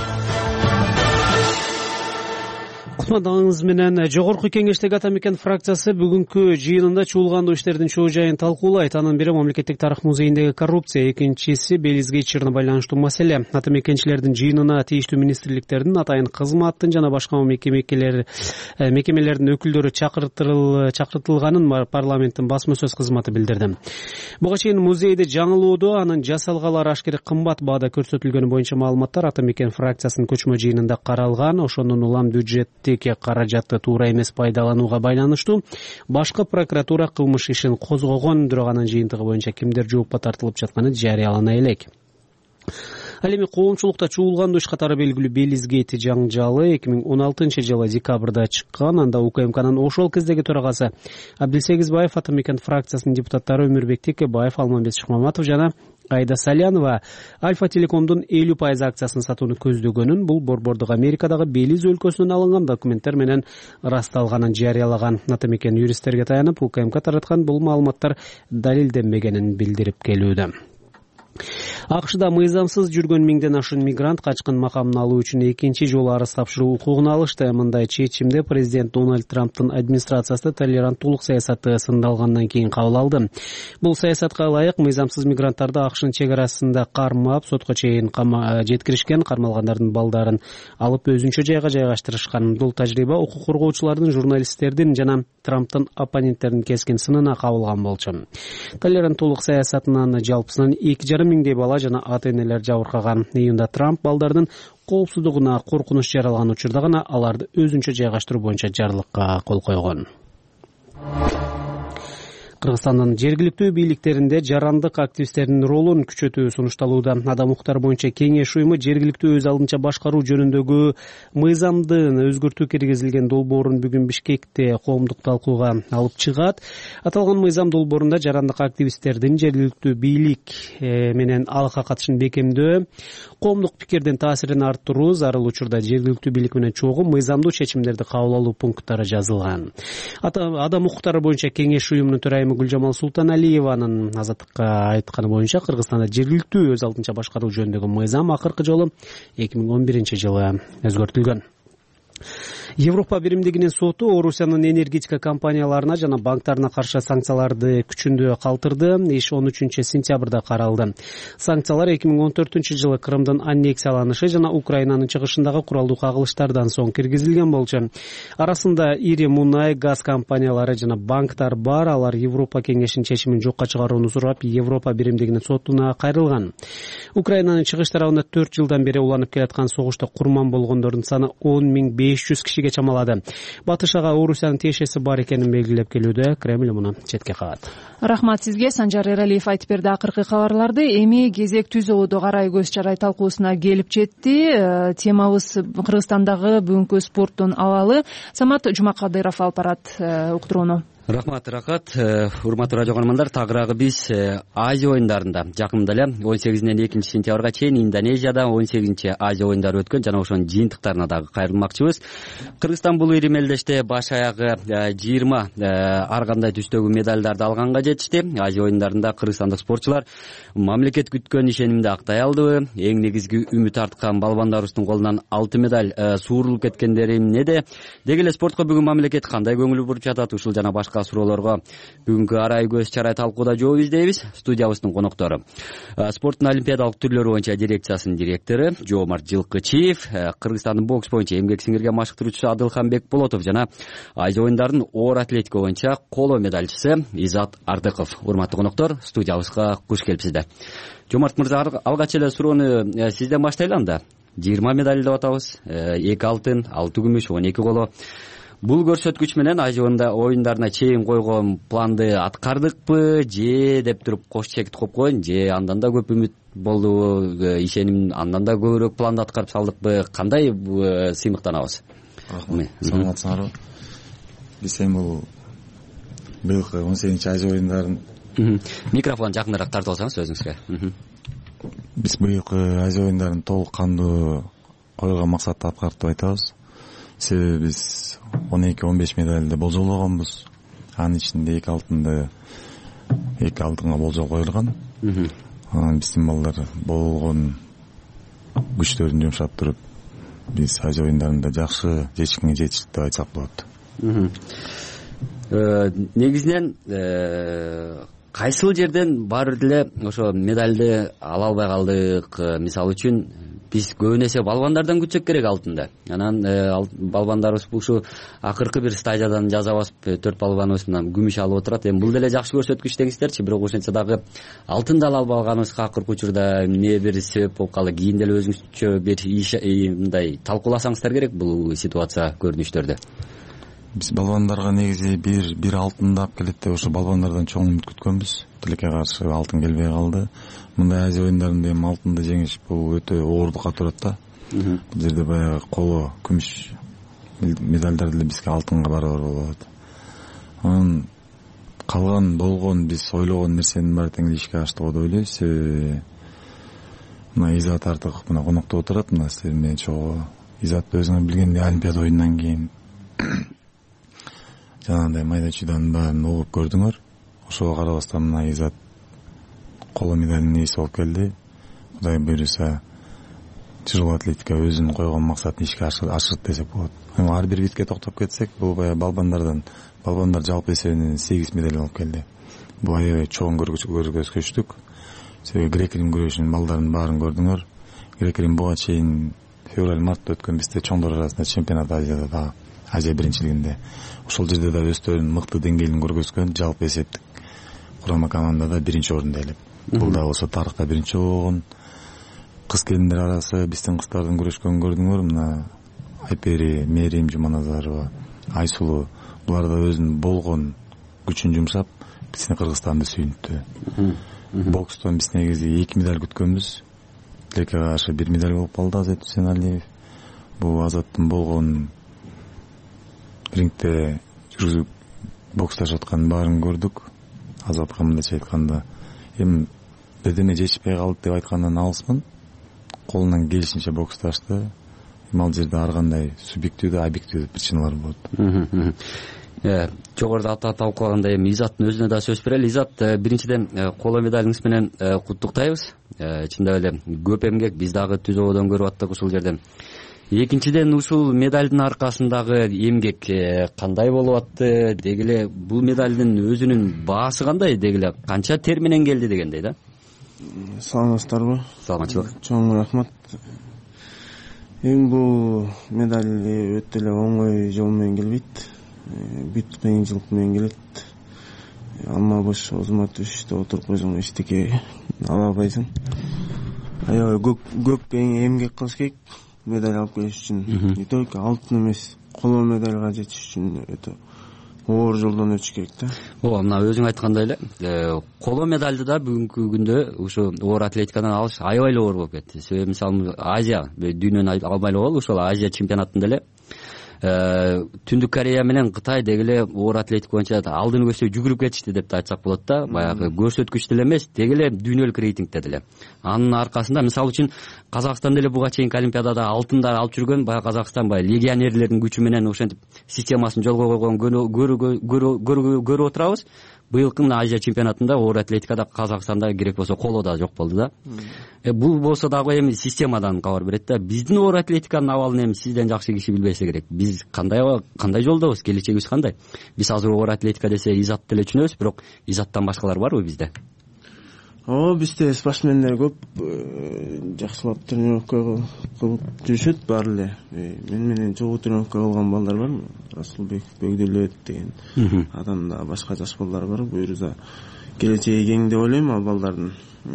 Кутмандыгыңыз менен Жогорку Кеңештеги Атамекен фракциясы бүгүнкү жыйынында чуулгандуу иштердин чоо жайын талкуулайт. Анын бири мамлекеттик тарых музейиндеги коррупция, экинчиси Белиз Гейчерне байланыштуу маселе. Атамекенчилердин жыйынына тийиштүү министрликтердин, атайын кызматтын жана башка мекемелер мекемелердин өкүлдөрү чакыртылганын парламенттин басма сөз кызматы билдирди. Буга чейин музейде жаңылоодо анын жасалгалары ашкере кымбат баада көрсөтүлгөнү боюнча маалыматтар Атамекен фракциясынын көчмө жыйынында каралган. Ошондон улам бюджетти каражатты туура эмес пайдаланууга байланыштуу башкы прокуратура кылмыш ишин козгогон, бирок анын жыйынтыгы боюнча кимдер жоопко тартылып жатканы жарыялана элек. Ал эми коомчулукта чуулгандуу иш катары белгилүү Белиз Гейт жаңжалы эки миң он алтынчы жылы декабрда чыккан. Анда УКМКнын ошол кездеги төрагасы Абдилсегизбаев, Атамекен фракциясынын депутаттары Өмүрбек Текебаев, Алмамбет Шыкмаматов жана Айда Салянова Альфа Телекомдун элүү пайыз акциясын сатууну көздөгөнүн, бул борбордук Америкадагы Белиз өлкөсүнөн алынган документтер менен ырасталганын жарыялаган. Атамекен юристтерге таянып, УКМК тараткан бул маалыматтар далилденбегенин билдирип келүүдө. АКШда мыйзамсыз жүргөн миңден ашуун мигрант качкын макамын алуу үчүн экинчи жолу арыз тапшыруу укугун алышты. Мындай чечимди президент Дональд Трамптын администрациясы толеранттуулук саясаты сындалгандан кийин кабыл алды. Бул саясатка ылайык мыйзамсыз мигранттарды АКШнын чек арасында кармап, сотко чейин жеткиришкен, кармалгандардын балдарын алып өзүнчө жайга жайгаштырышкан. Бул тажрыйба укук коргоочулардын, журналисттердин жана Трамптын оппоненттеринин кескин сынына кабылган болчу. Толеранттуулук саясатынан жалпысынан эки жарым миңдей бала жана ата энелер жабыркаган. Июнда Трамп балдардын коопсуздугуна коркунуч жаралган учурда гана аларды өзүнчө жайгаштыруу боюнча жарлыкка кол койгон. Кыргызстандын жергиликтүү бийликтеринде жарандык активисттердин ролун күчөтүү сунушталууда. Адам укуктары боюнча кеңеш уюму жергиликтүү өз алдынча башкаруу жөнүндөгү мыйзамдын өзгөртүү киргизилген долбоорун бүгүн Бишкекте коомдук талкууга алып чыгат. Аталган мыйзам долбоорунда жарандык активисттердин жергиликтүү бийлик менен алакка катышын бекемдөө, коомдук пикирдин таасирин арттыруу, зарыл учурда жергиликтүү бийлик менен чогуу мыйзамдуу чечимдерди кабыл алуу пункттары жазылган. Адам укуктары боюнча кеңеш уюмунун төрайымы Гүлжамал Султаналиеванын Азаттыкка айтканы боюнча Кыргызстанда жергиликтүү өз алдынча башкаруу жөнүндөгү мыйзам акыркы жолу эки миң он биринчи жылы өзгөртүлгөн. Европа биримдигинин соту Орусиянын энергетика компанияларына жана банктарына каршы санкцияларды күчүндө калтырды. Иш он үчүнчү сентябрда каралды. Санкциялар эки миң он төртүнчү жылы Крымдын аннексияланышы жана Украинанын чыгышындагы куралдуу кагылыштардан соң киргизилген болчу. Арасында ири мунай, газ компаниялары жана банктар бар. Алар Европа кеңешинин чечимин жокко чыгарууну сурап, Европа биримдигинин сотуна кайрылган. Украинанын чыгыш тарабында төрт жылдан бери уланып келаткан согушта курман болгондордун саны он миң беш жүз кишиге чамалады. Батыш ага Орусиянын тиешеси бар экенин белгилеп келүүдө. Кремль муну четке кагат. Рахмат сизге. Санжар Эралиев айтып берди акыркы кабарларды. Эми кезек түз ободо карай көз чарай талкуусуна келип жетти. Темабыз Кыргызстандагы бүгүнкү спорттун абалы. Самат Жумакадыров алып барат уктурууну. рахмат рахат. Урматтуу радио көрөрмандар, тагыраагы биз Азия оюндарында жакында эле он сегизинен экинчи сентябрга чейин Индонезияда он сегизинчи Азия оюндары өткөн жана ошонун жыйынтыктарына дагы кайрылмакчыбыз. Кыргызстан бул ири мелдеште баш аягы жыйырма ар кандай түстөгү медалдарды алганга жетишти. Азия оюндарында кыргызстандык спортчулар мамлекет күткөн ишенимди актай алдыбы? Эң негизги үмүт арткан балбандарыбыздын колунан алты медаль суурулуп кеткендери эмнеде? Деги эле спортко бүгүн мамлекет кандай көңүл буруп жатат? Ушул жана башка суроолорго бүгүнкү арай көз чарай талкууда жооп издейбиз. Студиябыздын коноктору спорттун олимпиадалык түрлөрү боюнча дирекциясынын директору Жоомарт Жылкычиев, Кыргызстандын бокс боюнча эмгек сиңирген машыктыруучусу Адылханбек Болотов жана Азия оюндарынын оор атлетика боюнча коло медальчысы Изат Ардыков. Урматтуу коноктор, студиябызга куш келипсиздер. Жоомарт мырза, алгач эле суроону сизден баштайлы анда. жыйырма медаль деп атабыз, эки алтын, алты күмүш, он эки коло. Бул көрсөткүч менен Азия оюндарына чейин койгон планды аткардыкпы же деп туруп кош чекит коюп коеюн, же андан да көп үмүт болдубу, ишеним андан да көбүрөөк планды аткарып салдыкпы? Кандай сыймыктанабыз? Рахмат. Саламатсыңарбы? Биз эми бул быйылкы он сегизинчи Азия оюндарын микрофон жакыныраак тартып алсаңыз өзүңүзгө. Биз быйылкы Азия оюндарын толук кандуу койгон максатты аткардык деп айтабыз. Себеби биз он эки он беш медальды болжолгонбуз. Анын ичинде эки алтынды эки алтынга болжол коюлган. Анан биздин балдар болгон күчтөрүн жумшап туруп биз Азия оюндарында жакшы чечимге жетиштик деп айтсак болот. Негизинен кайсыл жерден баары деле ошо медальды ала албай калдык? Мисалы үчүн биз көбүн эсе балбандардан күтсөк керек алтынды. Анан балбандарыбыз ушу акыркы бир стадиядан жаза басып төрт балбаныбыз менен күмүш алып отурат. Эми бул деле жакшы көрсөткүч деңиздерчи, бирок ошентсе дагы алтынды ала албай калганыбызга акыркы учурда эмне бир себеп болуп калды? Кийин деле өзүңүзчө бир мындай талкууласаңыздар керек бул ситуация, көрүнүштөрдү. Биз балбандарга негизи бир бир алтынды алып келет деп ошо балбандардан чоң үмүт күткөнбүз. Тилекке каршы алтын келбей калды. Мындай Азия оюндарында эми алтынды жеңиш бул өтө оорлукка турат да. Бул жерде баягы коло, күмүш медальдар деле бизге алтынга барабар болот. Анан калган болгон биз ойлогон нерсенин баары тең ишке ашты го деп ойлойбуз. Себеби мына Изат Ардыков мына конокто отурат, мына сиздер менен чогуу. Изат өзүңөр билгендей Олимпиада оюнунан кийин жанагындай майда чүйдөнүн баарын угуп көрдүңөр. Ошого карабастан мына Изат коло медалдын ээси болуп келди. Кудай буйруса тяжелый атлетика өзүнүн койгон максатын ишке ашырат десек болот. Эми ар бир витке токтоп кетсек, бул баягы балбандардан балбандар жалпы эсебинен сегиз медаль алып келди. Бул аябай чоң көргөзгүчтүк. Себеби грек-рим күрөшүнүн балдарын баарын көрдүңөр. Грек-рим буга чейин февраль-мартта өткөн бизде чоңдор арасында чемпионат Азияда да, Азия биринчилигинде. Ошол жерде да өздөрүнүн мыкты деңгээлин көргөзгөн, жалпы эсептик курама командада биринчи орунду ээлеп. Бул да болсо тарыхта биринчи болгон. Кыз келиндер арасы биздин кыздардын күрөшкөнүн көрдүңөр. Мына Айпери, Мерим Жуманазарова, Айсулуу, булар да өзүнүн болгон күчүн жумшап биздин Кыргызстанды сүйүнттү. Бокстон биз негизи эки медаль күткөнбүз. Тилекке каршы бир медаль болуп калды Азат Үсеналиев. Бул Азаттын болгон рингде жүргүзүп боксташып атканын баарын көрдүк. Азатка мындайча айтканда, эми бирдеме жетишпей калды деп айткандан алысмын. Колунан келишинче боксташты. Эми ал жерде ар кандай субъективдүү, объективдүү причиналар болот. Жогоруда ата талкуулагандай эми Изаттын өзүнө да сөз берели. Изат, биринчиден коло медалиңиз менен куттуктайбыз. Чындап эле көп эмгек, биз дагы түзөбөдөн көрүп аттык ушул жерден. Экинчиден, ушул медалдын аркасындагы эмгек кандай болуп атты? Деги эле бул медалдын өзүнүн баасы кандай? Деги эле канча тер менен келди дегендей да? Саламатсыздарбы? Саламатчылык. Чоң рахмат. Эми бул медаль өтө эле оңой жол менен келбейт. Бүт кыйынчылык менен келет. Алма бош озма түштө отуруп койсоң эчтеке ала албайсың. Аябай көп эмгек кылыш керек медаль алып келиш үчүн. Не только алтын эмес, коло медальга жетиш үчүн өтө оор жолдон өтүш керек да. Ооба, мына өзүң айткандай эле, коло медальды да бүгүнкү күндө ушу оор атлетикадан алыш аябай эле оор болуп кетти. Себеби мисалы Азия, дүйнөнү албай эле коелу, ошол Азия чемпионатында эле Түндүк Корея менен Кытай деги эле оор атлетика боюнча алдын көчтө жүгүрүп кетишти деп да айтсак болот да. Баягы көрсөткүчтө эле эмес, деги эле дүйнөлүк рейтингде деле. Анын аркасында мисалы үчүн Казакстан деле буга чейинки Олимпиадада алтындар алып жүргөн. Баягы Казакстан баягы легионерлердин күчү менен ошентип системасын жолго койгон көрүп отурабыз. Быйылкы мына Азия чемпионатында оор атлетикада Казакстанда керек болсо коло да жок болду да. Э бул болсо дагы эми системадан кабар берет да. Биздин оор атлетиканын абалын эми сизден жакшы киши билбесе керек. Биз кандай кандай жолдобуз, келечегибиз кандай? Биз азыр оор атлетика десе Изатты эле түшүнөбүз, бирок Изаттан башкалар барбы бизде? Ооба, бизде спортсмендер көп, жакшылап тренировка кылып жүрүшөт баары эле. Мен менен чогуу тренировка кылган балдар бар. Расулбек Бөгдөлөт деген адам да, башка жаш балдар бар. Буюрса келечеги кең деп ойлойм ал балдардын.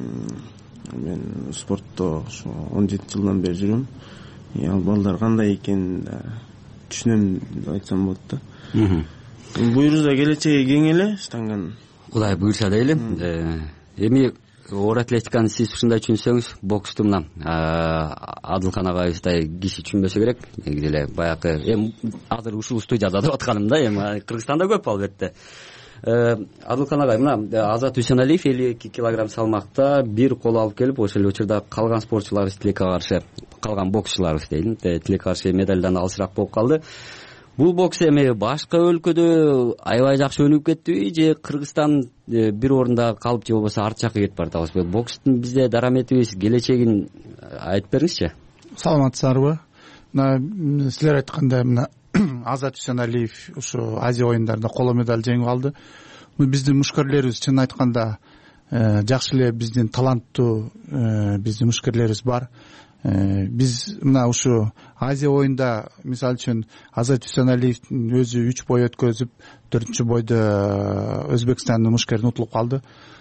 Мен спортто ошо он жети жылдан бери жүрөм. Ал балдар кандай экенин да түшүнөм деп айтсам болот да. Буюрса келечеги кең эле штанган. Кудай буйрса дейли. Эми оор атлетиканы сиз ушундай түшүнсөңүз, боксту мына Адылкан агайыбыздай киши түшүнбөсө керек. Негизи эле баягы эми азыр ушул студияда деп атканым да, эми Кыргызстанда көп албетте. Адылкан агай мына Азат Үсеналиев элүү эки килограмм салмакта бир кол алып келип, ошол эле учурда калган спортчуларыбыз тилекке каршы, калган боксчуларыбыз дейм, тилекке каршы медалдан алысыраак болуп калды. Бул бокс эми башка өлкөдө аябай жакшы өнүгүп кеттиби же Кыргызстан бир орунда калып же болбосо арт жакка кетип баратабызбы? Бокстун бизде дараметибиз, келечегин айтып бериңизчи. Саламатсыздарбы? Мына силер айткандай мына Азат Үсеналиев ушу Азия оюндарында коло медаль жеңип алды. Биздин мушкерлерибиз чын айтканда жакшы эле, биздин таланттуу биздин мушкерлерибиз бар. Биз мына ушу Азия оюнда мисалы үчүн Азат Үсеналиевдин өзү үч бой өткөзүп, төртүнчү бойдо Өзбекстандын мушкерин утулуп калды.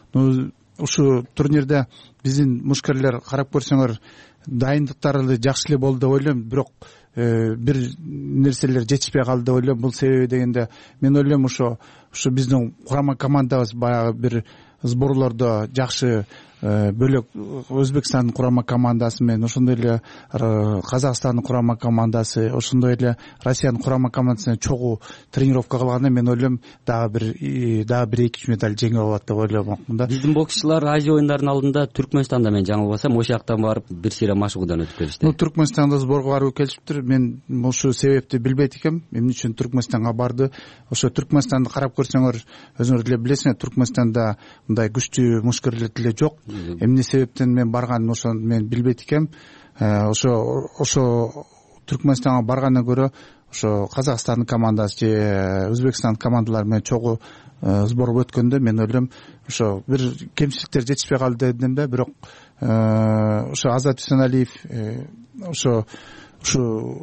Ушу турнирде биздин мушкерлер карап көрсөңөр дайындыктары жакшы эле болду деп ойлойм, бирок бир нерселер жетишпей калды деп ойлойм. Бул себеби дегенде мен ойлойм ушу ушу биздин курама командабыз баягы бир сборлордо жакшы бөлөк Өзбекстандын курама командасы менен ошондой эле Казакстандын курама командасы, ошондой эле Россиянын курама командасына чогуу тренировка кылганда мен ойлойм дагы бир дагы бир эки үч медаль жеңип алат деп ойлойм да. Биздин боксчулар Азия оюндарынын алдында Түркмөнстанда мен жаңылбасам ошол жактан барып бир сыйра машыгуудан өтүп келишти. Ну Түркмөнстанда сборго барып келишиптир. Мен ошол себепти билбейт экенм. Эмне үчүн Түркмөнстанга барды? Ошо Түркмөнстанды карап көрсөңөр өзүңөр деле билесиңер, Түркмөнстанда мындай күчтүү мушкерлер деле жок. Эмне себептен мен барганын ошону мен билбейт экенм. Ошо ошо Түркмөнстанга баргандан көрө ошо Казакстандын командасы же Өзбекстандын командалары менен чогуу сборго өткөндө мен ойлойм ошо бир кемчиликтер жетишпей калды дедим да. Бирок ошо Азат Үсеналиев ошо ушу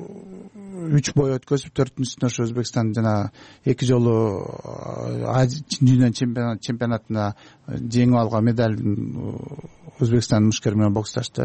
үч бой өткөзүп, төртүнчүсүнө ошо Өзбекстан жана эки жолу дүйнө чемпионатына жеңип алган медаль Өзбекстандын мушкери менен боксташты.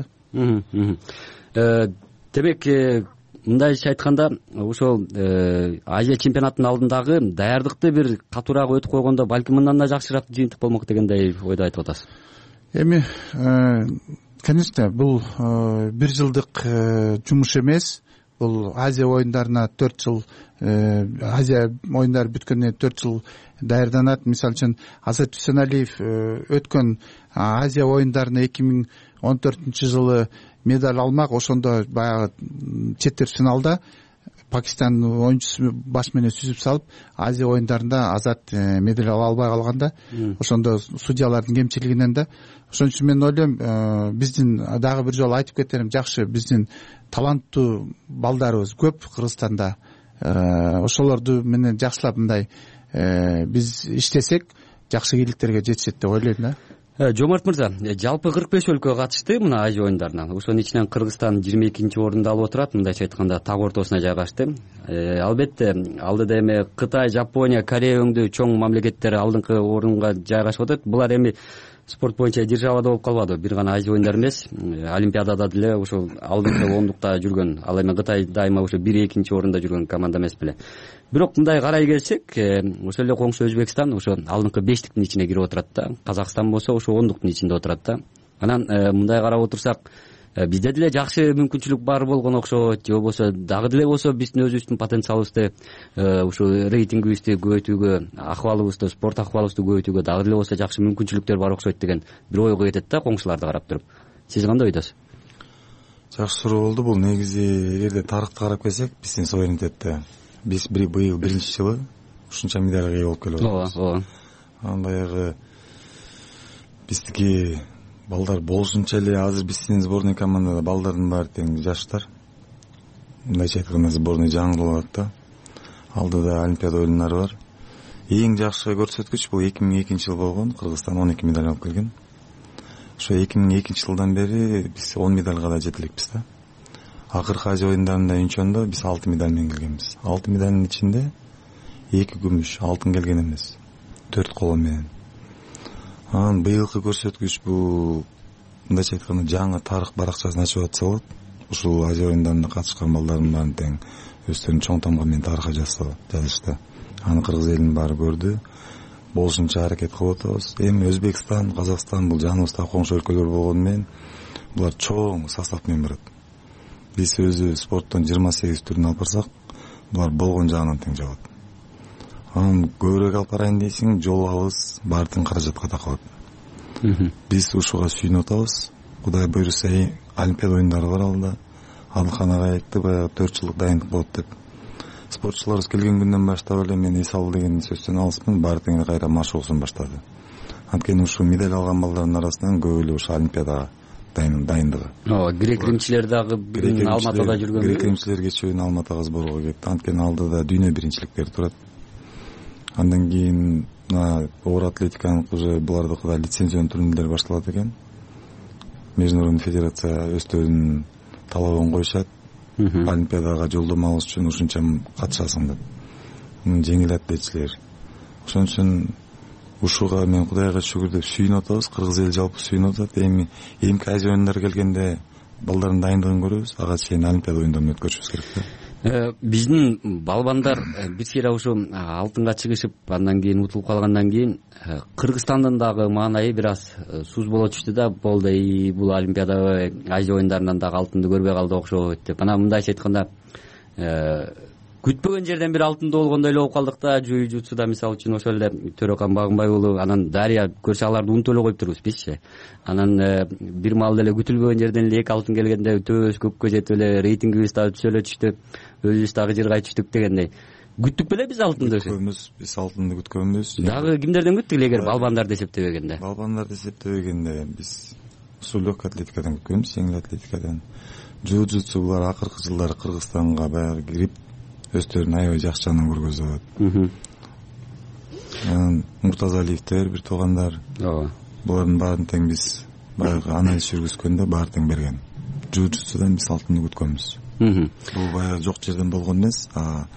Демек мындайча айтканда ошол Азия чемпионатынын алдындагы даярдыкты бир катуураак өтүп койгондо балким мындан да жакшыраак жыйынтык болмок дегендей ойду айтып атасыз. Эми конечно бул бир жылдык жумуш эмес. Бул Азия оюндарына төрт жыл, Азия оюндары бүткөндөн төрт жыл даярданат. Мисалы үчүн Азат Үсеналиев өткөн Азия оюндарына эки миң он төртүнчү жылы медаль алмак, ошондо баягы четверть финалда Пакистандын оюнчусу баш менен сүзүп салып, Азия оюндарында Азат медаль ала албай калганда, ошондо судьялардын кемчилигинен да. Ошон үчүн мен ойлойм, биздин дагы бир жолу айтып кетерим, жакшы биздин таланттуу балдарыбыз көп Кыргызстанда. Ошолорду менен жакшылап мындай биз иштесек, жакшы кийликтерге жетишет деп ойлойм да. Жомарт мырза, жалпы кырк беш өлкө катышты мына Азия оюндарына. Ошонун ичинен Кыргызстан жыйырма экинчи орунду алып отурат, мындайча айтканда так ортосуна жайгашты. Албетте, алдыда эми Кытай, Жапония, Корея өңдүү чоң мамлекеттер алдыңкы орунга жайгашып атат. Булар эми спорт боюнча державада болуп калбады. Бир гана Азия оюндары эмес, Олимпиадада деле ошол алдыңкы ондукта жүргөн, ал эми Кытай дайыма ошо бир экинчи орунда жүргөн команда эмес беле. Бирок мындай карай келсек, ошол эле коңшу Өзбекстан ошо алдыңкы бештиктин ичине кирип отурат да. Казакстан болсо ошо ондуктун ичинде отурат да. Анан мындай карап отурсак, бизде деле жакшы мүмкүнчүлүк бар болгон окшойт, же болбосо дагы деле болсо биздин өзүбүздүн потенциалыбызды ушу рейтингибизди көбөйтүүгө, акыбалыбызды, спорт акыбалыбызды көбөйтүүгө дагы деле болсо жакшы мүмкүнчүлүктөр бар окшойт деген бир ойго кетет да коңшуларды карап туруп. Сиз кандай ойдосуз? Жакшы суроо болду. Бул негизи эгерде тарыхты карап келсек, биздин суверенитетте биз быйыл биринчи жылы ушунча медальга ээ болуп келип атабыз. Ооба, ооба. Анан баягы биздики балдар болушунча эле азыр биздин сборный командада балдардын баары тең жаштар. Мындайча айтканда сборный жаңылып атат да. Алдыда Олимпиада оюндары бар. Эң жакшы көрсөткүч бул эки миң экинчи жыл болгон. Кыргызстан он эки медаль алып келген. Ошо эки миң экинчи жылдан бери биз он медальга да жете элекпиз да. Акыркы Азия оюндарында Инчондо биз алты медаль менен келгенбиз. алты медалдын ичинде эки күмүш, алтын келген эмес. төрт коло менен. Анан быйылкы көрсөткүч бул мындайча айтканда жаңы тарых баракчасын ачып атса болот. Ушул Азия оюндарына катышкан балдардын баарын тең өздөрүнүн чоң тамгы менен тарыхка жазышты. Аны кыргыз элинин баары көрдү. Болушунча аракет кылып атабыз. Эми Өзбекстан, Казакстан бул жаныбызда коңшу өлкөлөр болгону менен булар чоң состав менен барат. Биз өзү спорттон жыйырма сегиз түрүн алып барсак, булар болгон жагынан тең жабат. Анан көбүрөөк алып барайын дейсиң, жол алыбыз баары тең каражатка такалат. Биз ушуга сүйүнүп атабыз. Кудай буйруса Олимпиада оюндары бар алда. Адылхан айтты, баягы төрт жылдык дайындык болот деп. Спортчуларыбыз келген күндөн баштап эле мен эс ал деген сөздөн алыспын, баары тең кайра маршрутун баштады. Анткени ушу медаль алган балдардын арасынан көбү эле ушу Олимпиадага дайындыгы. Ооба, грек-римчилер дагы бүгүн Алматада жүргөн. Грек-римчилер кечүүн Алматага сборго кетти. Анткени алдыда дүйнө биринчиликтери турат. Андан кийин оор атлетиканын уже булардыкы да лицензиянын турнирлери башталат экен. Международный федерация өздөрүнүн талабын коюшат. Олимпиадага жолдомо алыш үчүн ушунча катышасың деп. Жеңил атлетчилер. Ошон үчүн ушуга мен Кудайга шүгүр деп сүйүнүп атабыз. Кыргыз эл жалпы сүйүнүп атат. Эми эмки Азия оюндары келгенде балдардын дайындыгын көрөбүз. Ага чейин Олимпиада оюндарын өткөрүшүбүз керек да. Биздин балбандар бир сыйра ушу алтынга чыгышып, андан кийин утулуп калгандан кийин Кыргызстандын дагы маанайы бир аз суз боло түштү да. Болду, бул Олимпиада Азия оюндарынан дагы алтынды көрбөй калды окшойт деп. Анан мындайча айтканда күтпөгөн жерден бир алтынды болгондой эле болуп калдык да. Жуй-жутсуда мисалы үчүн ошол эле Төрөкан Багынбай уулу, анан Дарья көрсө аларды унутуп эле коюп турбуз бизчи. Анан бир маалда эле күтүлбөгөн жерден эле эки алтын келгенде төбөбүз көккө жетип эле рейтингибиз дагы түсө эле түштү. Өзүбүз дагы жыргай түштүк дегендей. Күттүк беле биз алтынды? Күткөнбүз, биз алтынды күткөнбүз. Дагы кимдерден күттүк эле эгер балбандарды эсептебегенде? Балбандарды эсептебегенде биз ушул легкий атлетикадан күткөнбүз, жеңил атлетикадан. Жу-жутсу булар акыркы жылдары Кыргызстанга баягы кирип өздөрүн аябай жакшы жагынан көргөзүп атат. Анан Муртазалиевдер, бир туугандар. Ооба. Булардын баарын тең биз баягы анализ жүргүзгөндө баары тең берген. Жу-жутсудан биз алтынды күткөнбүз. Бул баягы жок жерден болгон эмес.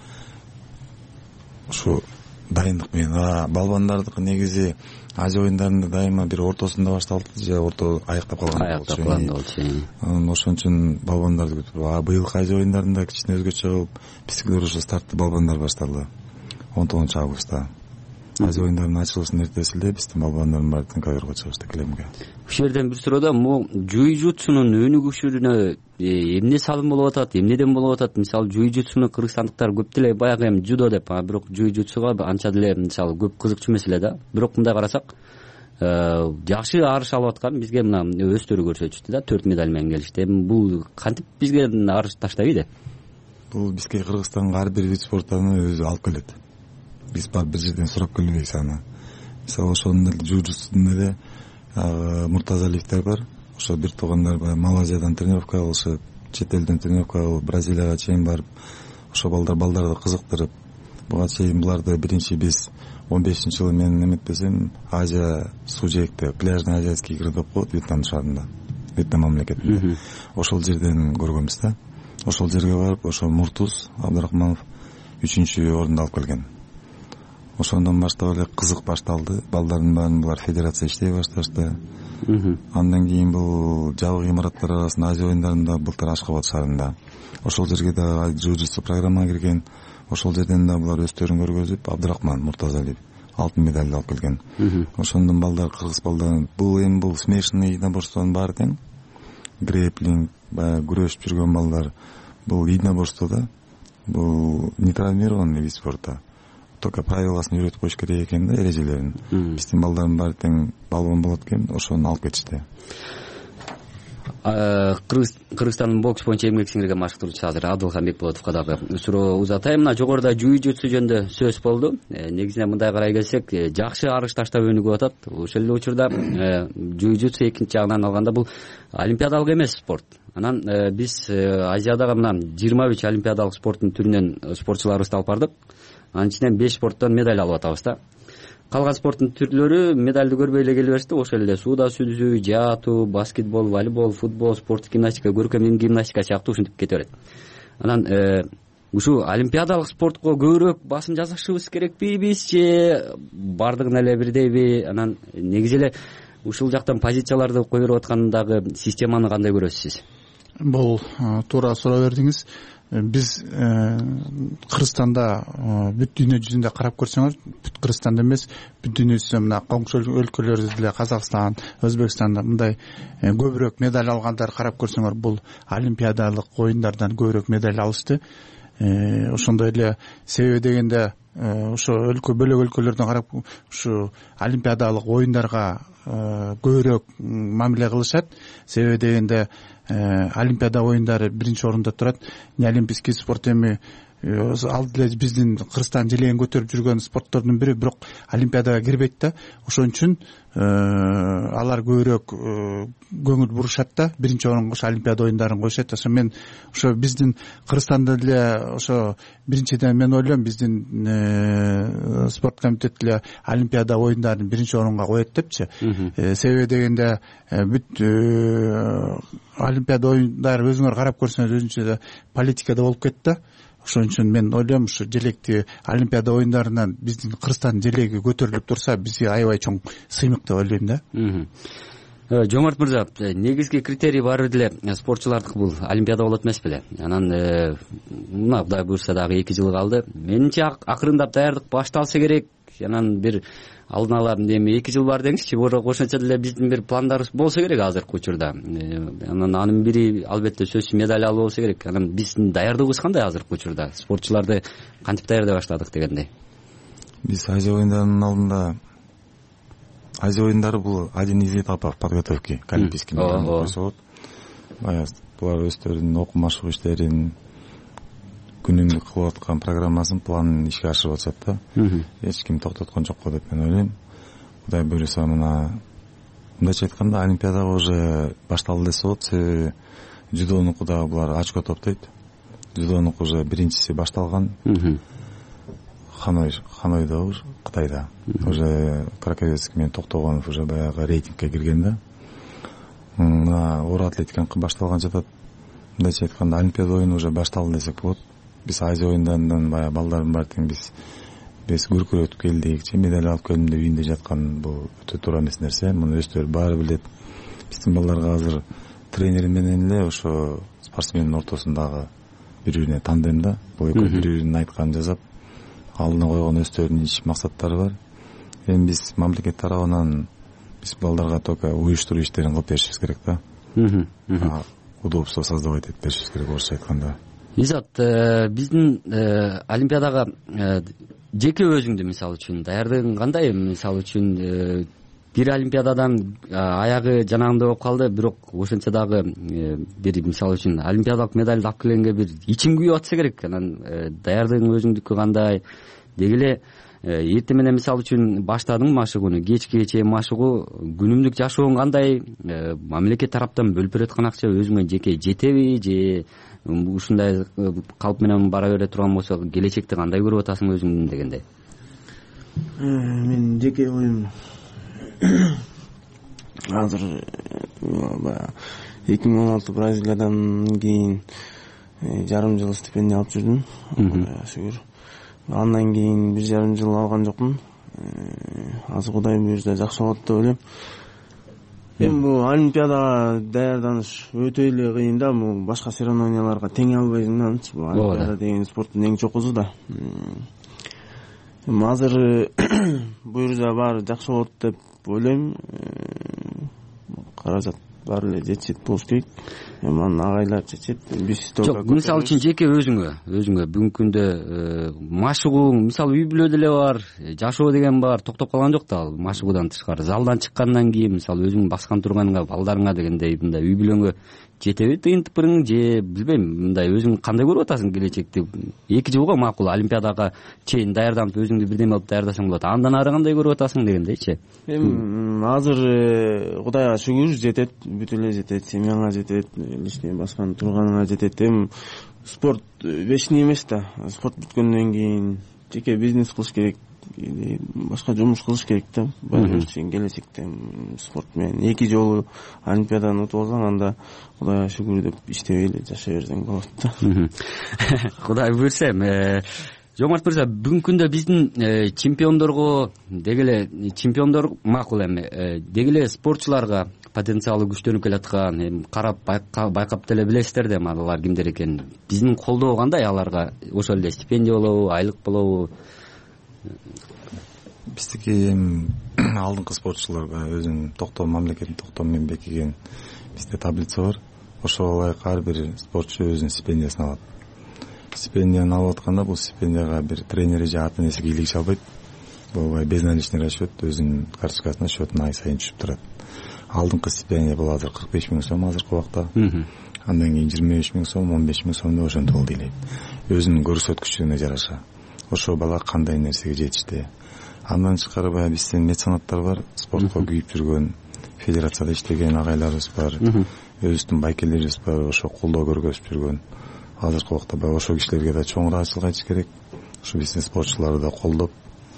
Ушу дайындык менен балбандардыкы негизи Азия оюндарында дайыма бир ортосунда башталды, же орто аяктап калган болчу. Анан ошон үчүн балбандарды күтүп, а быйылкы Азия оюндарында кичине өзгөчө болуп, биздикилер ушу стартты балбандар баштады. он тогузунчу августта. Азия оюндарынын ачылышынын эртесинде биздин балбандардын баары тең ковёрго чыгышты килемге. Ушул жерден бир суроо да, могу жуй-жутсунун өнүгүшүнө эмне салым болуп атат, эмнеден болуп атат? Мисалы жуй-жутсуну кыргызстандыктар көп деле баягы эми жудо деп, бирок жуй-жутсуга анча деле мисалы көп кызыкчу эмес эле да. Бирок мындай карасак, жакшы арыш алып аткан бизге мына өздөрү көрсөтүштү да, төрт медаль менен келишти. Эми бул кантип бизге арыш таштабайт? Бул бизге Кыргызстанга ар бир вид спорттун өзү алып келет. Биз бар бир жерден сурап келбейбиз аны. Мисалы ошонун эле жу-жутсунун эле Муртазалиевдер бар. Ошо бир туугандар бар, Малайзиядан тренировка кылышып, чет элден тренировка кылып, Бразилияга чейин барып, ошо балдар балдарды кызыктырып, буга чейин буларды биринчи биз он бешинчи жылы мен эметпесем Азия суу жээкте пляжный азиатский игры деп коет Вьетнам шаарында, Вьетнам мамлекетинде. Ошол жерден көргөнбүз да. Ошол жерге барып, ошо Муртуз Абдрахманов үчүнчү орунду алып келген. Ошондон баштап эле кызык башталды. Балдардын баарын булар федерация иштей башташты. Андан кийин бул жабык имараттар арасында Азия оюндарында былтыр Ашкабад шаарында. Ошол жерге да жу-жутсу программага кирген. Ошол жерден да булар өздөрүн көргөзүп, Абдрахман Муртазалиев алтын медаль алып келген. Ошондон балдар, кыргыз балдары, бул эми бул смешанный единоборствонун баары тең. грэплинг, баягы күрөшүп жүргөн балдар бул единоборство да, бул не травмированный вид спорта. Только правиласын үйрөтүп коюш керек экен да, эрежелерин. Биздин балдардын баары тең балбон болот экен, ошону алып кетишти. Кыргызстандын бокс боюнча эмгек сиңирген машыктыруучусу азыр Абдылхан Бекболотовго дагы суроо узатайм. Мына жогоруда жуй-жутсу жөнүндө сөз болду. Негизинен мындай карай келсек, жакшы арыш таштап өнүгүп атат. Ошол эле учурда жуй-жутсу экинчи жагынан алганда бул олимпиадалык эмес спорт. Анан биз Азиядагы мына жыйырма үч олимпиадалык спорттун түрүнөн спортчуларыбызды алып бардык. Анын ичинен беш спорттон медаль алып атабыз да. Калган спорттун түрлөрү медалды көрбөй эле келе беришти. Ошол эле сууда сүзүү, жаатуу, баскетбол, волейбол, футбол, спорттук гимнастика, көркөм гимнастика сыяктуу ушинтип кете берет. Анан ушу олимпиадалык спортко көбүрөөк басым жасашыбыз керекпи биз же бардыгына эле бирдейби? Анан негизи эле ушул жактан позицияларды кое берип аткандагы системаны кандай көрөсүз сиз? Бул туура суроо бердиңиз. Биз Кыргызстанда бүт дүйнө жүзүндө карап көрсөңөр, бүт Кыргызстанда эмес, бүт дүйнө жүзүндө мына коңшу өлкөлөрүбүз деле Казакстан, Өзбекстанда мындай көбүрөөк медаль алгандар карап көрсөңөр, бул олимпиадалык оюндардан көбүрөөк медаль алышты. Ошондой эле себеби дегенде ошо өлкө бөлөк өлкөлөрдөн карап ушу олимпиадалык оюндарга көбүрөөк мамиле кылышат. Себеби дегенде олимпиада оюндары биринчи орунда турат. Неолимпийский спорт эми ал деле биздин Кыргызстан желегин көтөрүп жүргөн спорттордун бири, бирок олимпиадага кирбейт да. Ошон үчүн алар көбүрөөк көңүл бурушат да, биринчи орунга ошо олимпиада оюндарын коюшат. Ошо мен ошо биздин Кыргызстанда деле ошо биринчиден мен ойлойм биздин спорт комитет деле олимпиада оюндарын биринчи орунга коет депчи. Себеби дегенде бүт олимпиада оюндары өзүңөр карап көрсөңүз өзүнчө политикада болуп кетти. Ошон үчүн мен ойлойм ушу желекти олимпиада оюндарынан биздин Кыргызстан желеги көтөрүлүп турса бизге аябай чоң сыймык деп ойлойм да. Жомарт мырза, негизги критерий баары деле спортчулардыкы бул олимпиада болот эмес беле? Анан мына Кудай буйрса дагы эки жыл калды. Менимче акырындап даярдык башталса керек. Анан бир алдын ала эми эки жыл бар деңизчи, бирок ошончо деле биздин бир пландарыбыз болсо керек азыркы учурда. Анан анын бири албетте сөзсүз медаль алуу болсо керек. Анан биздин даярдыгыбыз кандай азыркы учурда? Спортчуларды кантип даярдай баштадык дегендей? Биз Азия оюндарынын алдында, Азия оюндары бул один из этапов подготовки к олимпийским играм койсо болот. Баягы булар өздөрүнүн окуу машыгуу иштерин, күнүмдүк кылып аткан программасын, планын ишке ашырып атышат да. Эч ким токтоткон жок го деп мен ойлойм. Кудай буйрса мына мындайча айтканда олимпиадага уже башталды десе болот. Себеби жудонуку дагы булар очко топтойт. Жудонуку уже биринчиси башталган. Ханой, Ханойдо уже, Кытайда. Уже Краковецкий менен Токтогонов уже баягы рейтингке кирген да. Мына оор атлетиканын башталган жатат. Мындайча айтканда олимпиада оюну уже башталды десек болот. Биз Азия оюндарынан баягы балдардын баары тең биз биз көркүрөтүп келдик, же медаль алып келдим деп үйүндө жаткан бул өтө туура эмес нерсе. Муну өздөрү баары билет. Биздин балдарга азыр тренери менен эле ошо спортсмендин ортосундагы бири-бирине тандем да. Бул экөө бири-биринин айтканын жасап, алдына койгон өздөрүнүн иш максаттары бар. Эми биз мамлекет тарабынан биз балдарга только уюштуруу иштерин кылып беришибиз керек да. Удобство создавать этип беришибиз керек, орусча айтканда. Изат, биздин олимпиадага жеке өзүңдү мисалы үчүн даярдыгың кандай? Мисалы үчүн бир олимпиададан аягы жанагындай болуп калды, бирок ошончо дагы бир мисалы үчүн олимпиадалык медальды алып келгенге бир ичиң күйүп атса керек. Анан даярдыгың өзүңдүкү кандай? Деги эле эртең менен мисалы үчүн баштадың машыгууну, кечке чейин машыгуу, күнүмдүк жашооң кандай? Мамлекет тараптан бөлүп берип аткан акча өзүңө жеке жетеби же ушундай калп менен бара бере турган болсо келечекти кандай көрүп атасың өзүң дегендей? Мен жеке оюм азыр баягы эки миң он алты Бразилиядан кийин жарым жыл стипендия алып жүрдүм. Шүгүр. Андан кийин бир жарым жыл алган жокмун. Азыр Кудай буйрса жакшы болот деп ойлойм. Эми бул олимпиадага даярданыш өтө эле кыйын да. Бул башка соревнованияларга тең албайсың да. Бул олимпиада деген спорттун эң чокусу да. Эми азыр буйрса баары жакшы болот деп ойлойм. Каражат баары эле жетишет болуш керек. Эми аны агайлар чечет. Биз жок, мисалы үчүн жеке өзүңө өзүңө бүгүнкү күндө машыгууң, мисалы үй бүлө деле бар, жашоо деген бар, токтоп калган жок да ал машыгуудан тышкары. Залдан чыккандан кийин мисалы өзүң баскан турганыңа, балдарыңа дегендей мындай үй бүлөңө жетеби тыйынтыпырың же билбейм, мындай өзүң кандай көрүп атасың келечекти? Эки жылга макул олимпиадага чейин даярданып өзүңдү бирдеме кылып даярдасаң болот. Андан ары кандай көрүп атасың дегендейчи. Эми азыр Кудайга шүгүр жетет, бүт эле жетет, семьяңа жетет, лишний баскан турганыңа жетет. Эми спорт вечный эмес да. Спорт бүткөндөн кийин жеке бизнес кылыш керек, башка жумуш кылыш керек да. Баары сен келечекте спорт менен эки жолу олимпиаданы утуп алсаң, анда Кудайга шүгүр деп иштебей эле жашай берсең болот да. Кудай буйрса. Жомарт мырза, бүгүнкү күндө биздин чемпиондорго дегеле чемпиондор макул эми дегеле спортчуларга потенциалы күчтөнүп келаткан, эми карап байкап деле билесиздер да, алар кимдер экенин. Биздин колдоо кандай аларга? Ошол эле стипендия болобу, айлык болобу? Биздики эми алдыңкы спортчуларга өзүнүн токтом мамлекеттин токтому менен бекиген бизде таблица бар. Ошого ылайык ар бир спортчу өзүнүн стипендиясын алат. Стипендияны алып атканда бул стипендияга бир тренери же ата энеси кийлигише албайт. Бул безналичный расчет өзүнүн карточкасына счетуна ай сайын түшүп турат. Алдыңкы стипендия бул азыр кырк беш миң сом азыркы убакта. Андан кийин жыйырма беш миң сом, он беш миң сом деп ошентип ал дейлейт. Өзүнүн көрсөткүчүнө жараша. Ошо бала кандай нерсеге жетишти. Андан тышкары баягы биздин меценаттар бар, спортко күйүп жүргөн, федерацияда иштеген агайларыбыз бар, өзүбүздүн байкелерибиз бар, ошо колдоо көргөзүп жүргөн. Азыркы убакта баягы ошо кишилерге да чоң ыраазычылык айтыш керек. Ошо биздин спортчуларды да колдоп,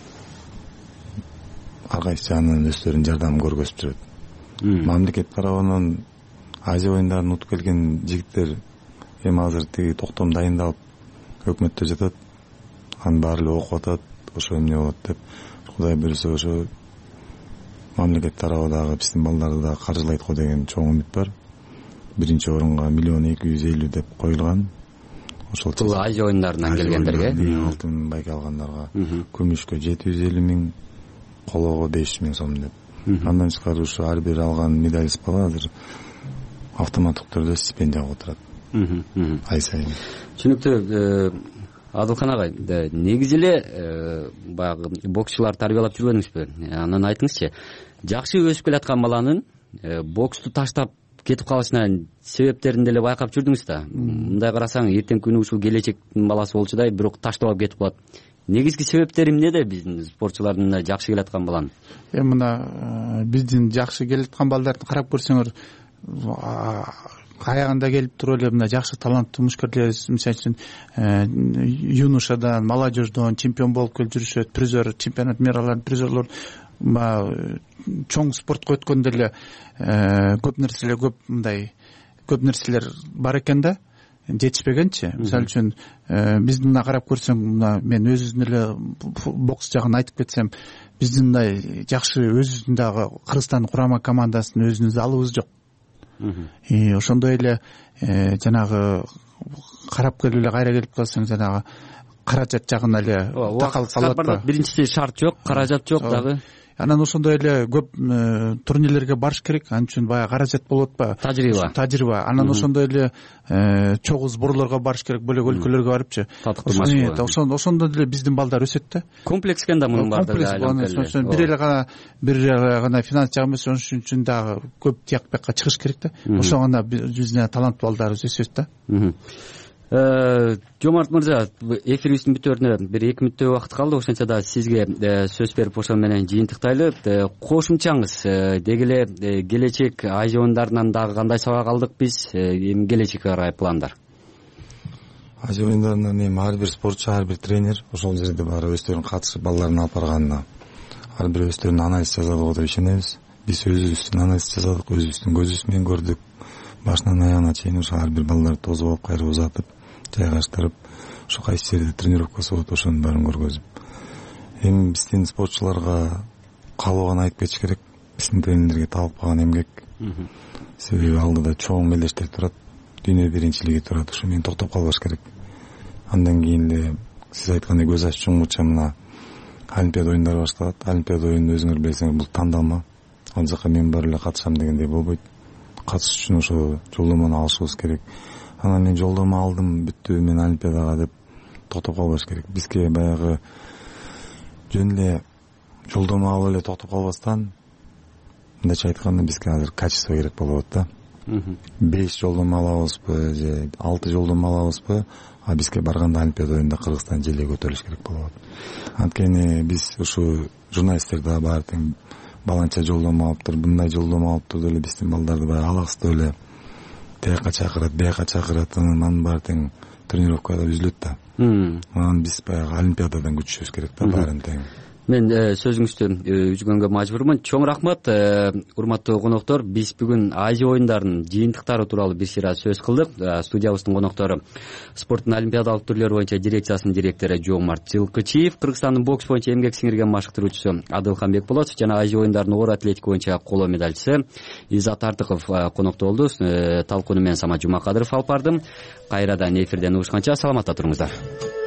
ар кайсы жагынан өздөрүнүн жардамын көргөзүп жүрөт. Мамлекет тарабынан Азия оюндарын утуп келген жигиттер эми азыр тиги токтом дайындалып өкмөттө жатат. Анын баары эле окуп атат, ошо эмне болот деп. Кудай буйрса ошо мамлекет тарабы дагы биздин балдарды да каржылайт го деген чоң үмүт бар. Биринчи орунга миллион эки жүз элүү деп коюлган. Ошол бул Азия оюндарынан келгендерге алтын байке алгандарга, күмүшкө жети жүз элүү миң, колого беш жүз миң сом деп. Андан тышкары ушу ар бир алган медалист бала азыр автоматтык түрдө стипендия алып отурат. Ай сайын. Түшүнүктүү. Адылхан агай, негизи эле баягы боксчулар тарбиялап жүргөнүңүзбү? Анан айтыңызчы, жакшы өсүп келаткан баланын боксту таштап кетип калышына себептерин деле байкап жүрдүңүз да. Мындай карасаң, эртеңки күнү ушул келечектин баласы болчудай, бирок таштап алып кетип калат. Негизги себептери эмнеде биздин спортчулардын жакшы келаткан баланын? Эми мына биздин жакшы келаткан балдарды карап көрсөңөр, аягында келип туруп эле мына жакшы таланттуу мушкерлерибиз, мисалы үчүн юношадан, молодежьдон чемпион болуп келип жүрүшөт, призер, чемпионат миралардын призерлор, чоң спортко өткөндө эле көп нерселер көп мындай көп нерселер бар экен да, жетишпегенчи. Мисалы үчүн биздин мына карап көрсөң, мына мен өзүмдүн эле бокс жагын айтып кетсем, биздин мындай жакшы өзүбүздүн дагы Кыргызстандын курама командасынын өзүнүн залыбыз жок. И ошондой эле жанагы карап келип эле кайра келип калсаң, жанагы каражат жагына эле такалып калат да. Биринчиси шарт жок, каражат жок дагы. Анан ошондой эле көп турнирлерге барыш керек. Анын үчүн баягы каражат болот атпайбы? Тажрыйба. Тажрыйба. Анан ошондой эле чогуу сборлорго барыш керек, бөлөк өлкөлөргө барыпчы. Ошондо деле биздин балдар өсөт да. Комплекс экен да мунун баардыгы. Бир эле гана бир эле гана финанс жагы эмес, ошон үчүн дагы көп тияк бияка чыгыш керек да. Ошо гана биздин таланттуу балдарыбыз өсөт да. Жомарт мырза, эфирибиздин бүтөрүнө бир эки мүнөттөй убакыт калды. Ошентсе да сизге сөз берип ошол менен жыйынтыктайлы. Кошумчаңыз дегеле келечек Азия оюндарынан дагы кандай сабак алдык биз? Эми келечекке карай пландар? Азия оюндарынан эми ар бир спортчу, ар бир тренер ошол жерде баары өздөрүнүн катышып балдарын алып барганына ар бир өздөрүнүн анализ жасады го деп ишенебиз. Биз өзүбүздүн анализ жасадык, өзүбүздүн көзүбүз менен көрдүк. Башынан аягына чейин ошо ар бир балдарды тосуп алып, кайра узатып, жайгаштырып, ошо кайсы жерде тренировкасы болот, ошонун баарын көргөзүп. Эми биздин спортчуларга калыбын айтып кетиш керек. Биздин тренерлерге талап калган эмгек. Себеби алдыда чоң мелдештер турат, дүйнө биринчилиги турат. Ошо менен токтоп калбаш керек. Андан кийин эле сиз айткандай көз ачып жумгуча мына Олимпиада оюндары башталат. Олимпиада оюнун өзүңөр билесиңер, бул тандалма. Ал жака мен бар эле катышам дегендей болбойт. катышыш үчүн ошо жолдомону алышыбыз керек. Анан мен жолдомо алдым, бүттү, мен олимпиадага деп токтоп калбаш керек. Бизге баягы жөн эле жолдомо алып эле токтоп калбастан, мындайча айтканда бизге азыр качество керек болуп атат да. беш жолдомо алабызбы же алты жолдомо алабызбы, а бизге барганда олимпиада оюнда Кыргызстан желе көтөрүлүш керек болуп атат. Анткени биз ушу журналисттер да баары тең баланча жолдомо алыптыр, мындай жолдомо алыптыр деп эле биздин балдарды баягы алаксытып эле тияка чакырат, бияка чакырат, анан баары тең тренировкада үзүлөт да. Анан биз баягы олимпиададан күтүшүбүз керек да баарын тең. Мен сөзүңүздү үзгөнгө мажбурмун. Чоң рахмат, урматтуу коноктор. Биз бүгүн Азия оюндарынын жыйынтыктары тууралуу бир сыйра сөз кылдык. Студиябыздын коноктору спорттун олимпиадалык түрлөрү боюнча дирекциясынын директору Жоомарт Жылкычиев, Кыргызстандын бокс боюнча эмгек сиңирген машыктыруучусу Адылхан Бекболотов жана Азия оюндарынын оор атлетика боюнча коло медальчысы Иззат Артыков конокто болду. Талкууну мен Самат Жумакадыров алып бардым. Кайрадан эфирден угушканча саламатта туруңуздар.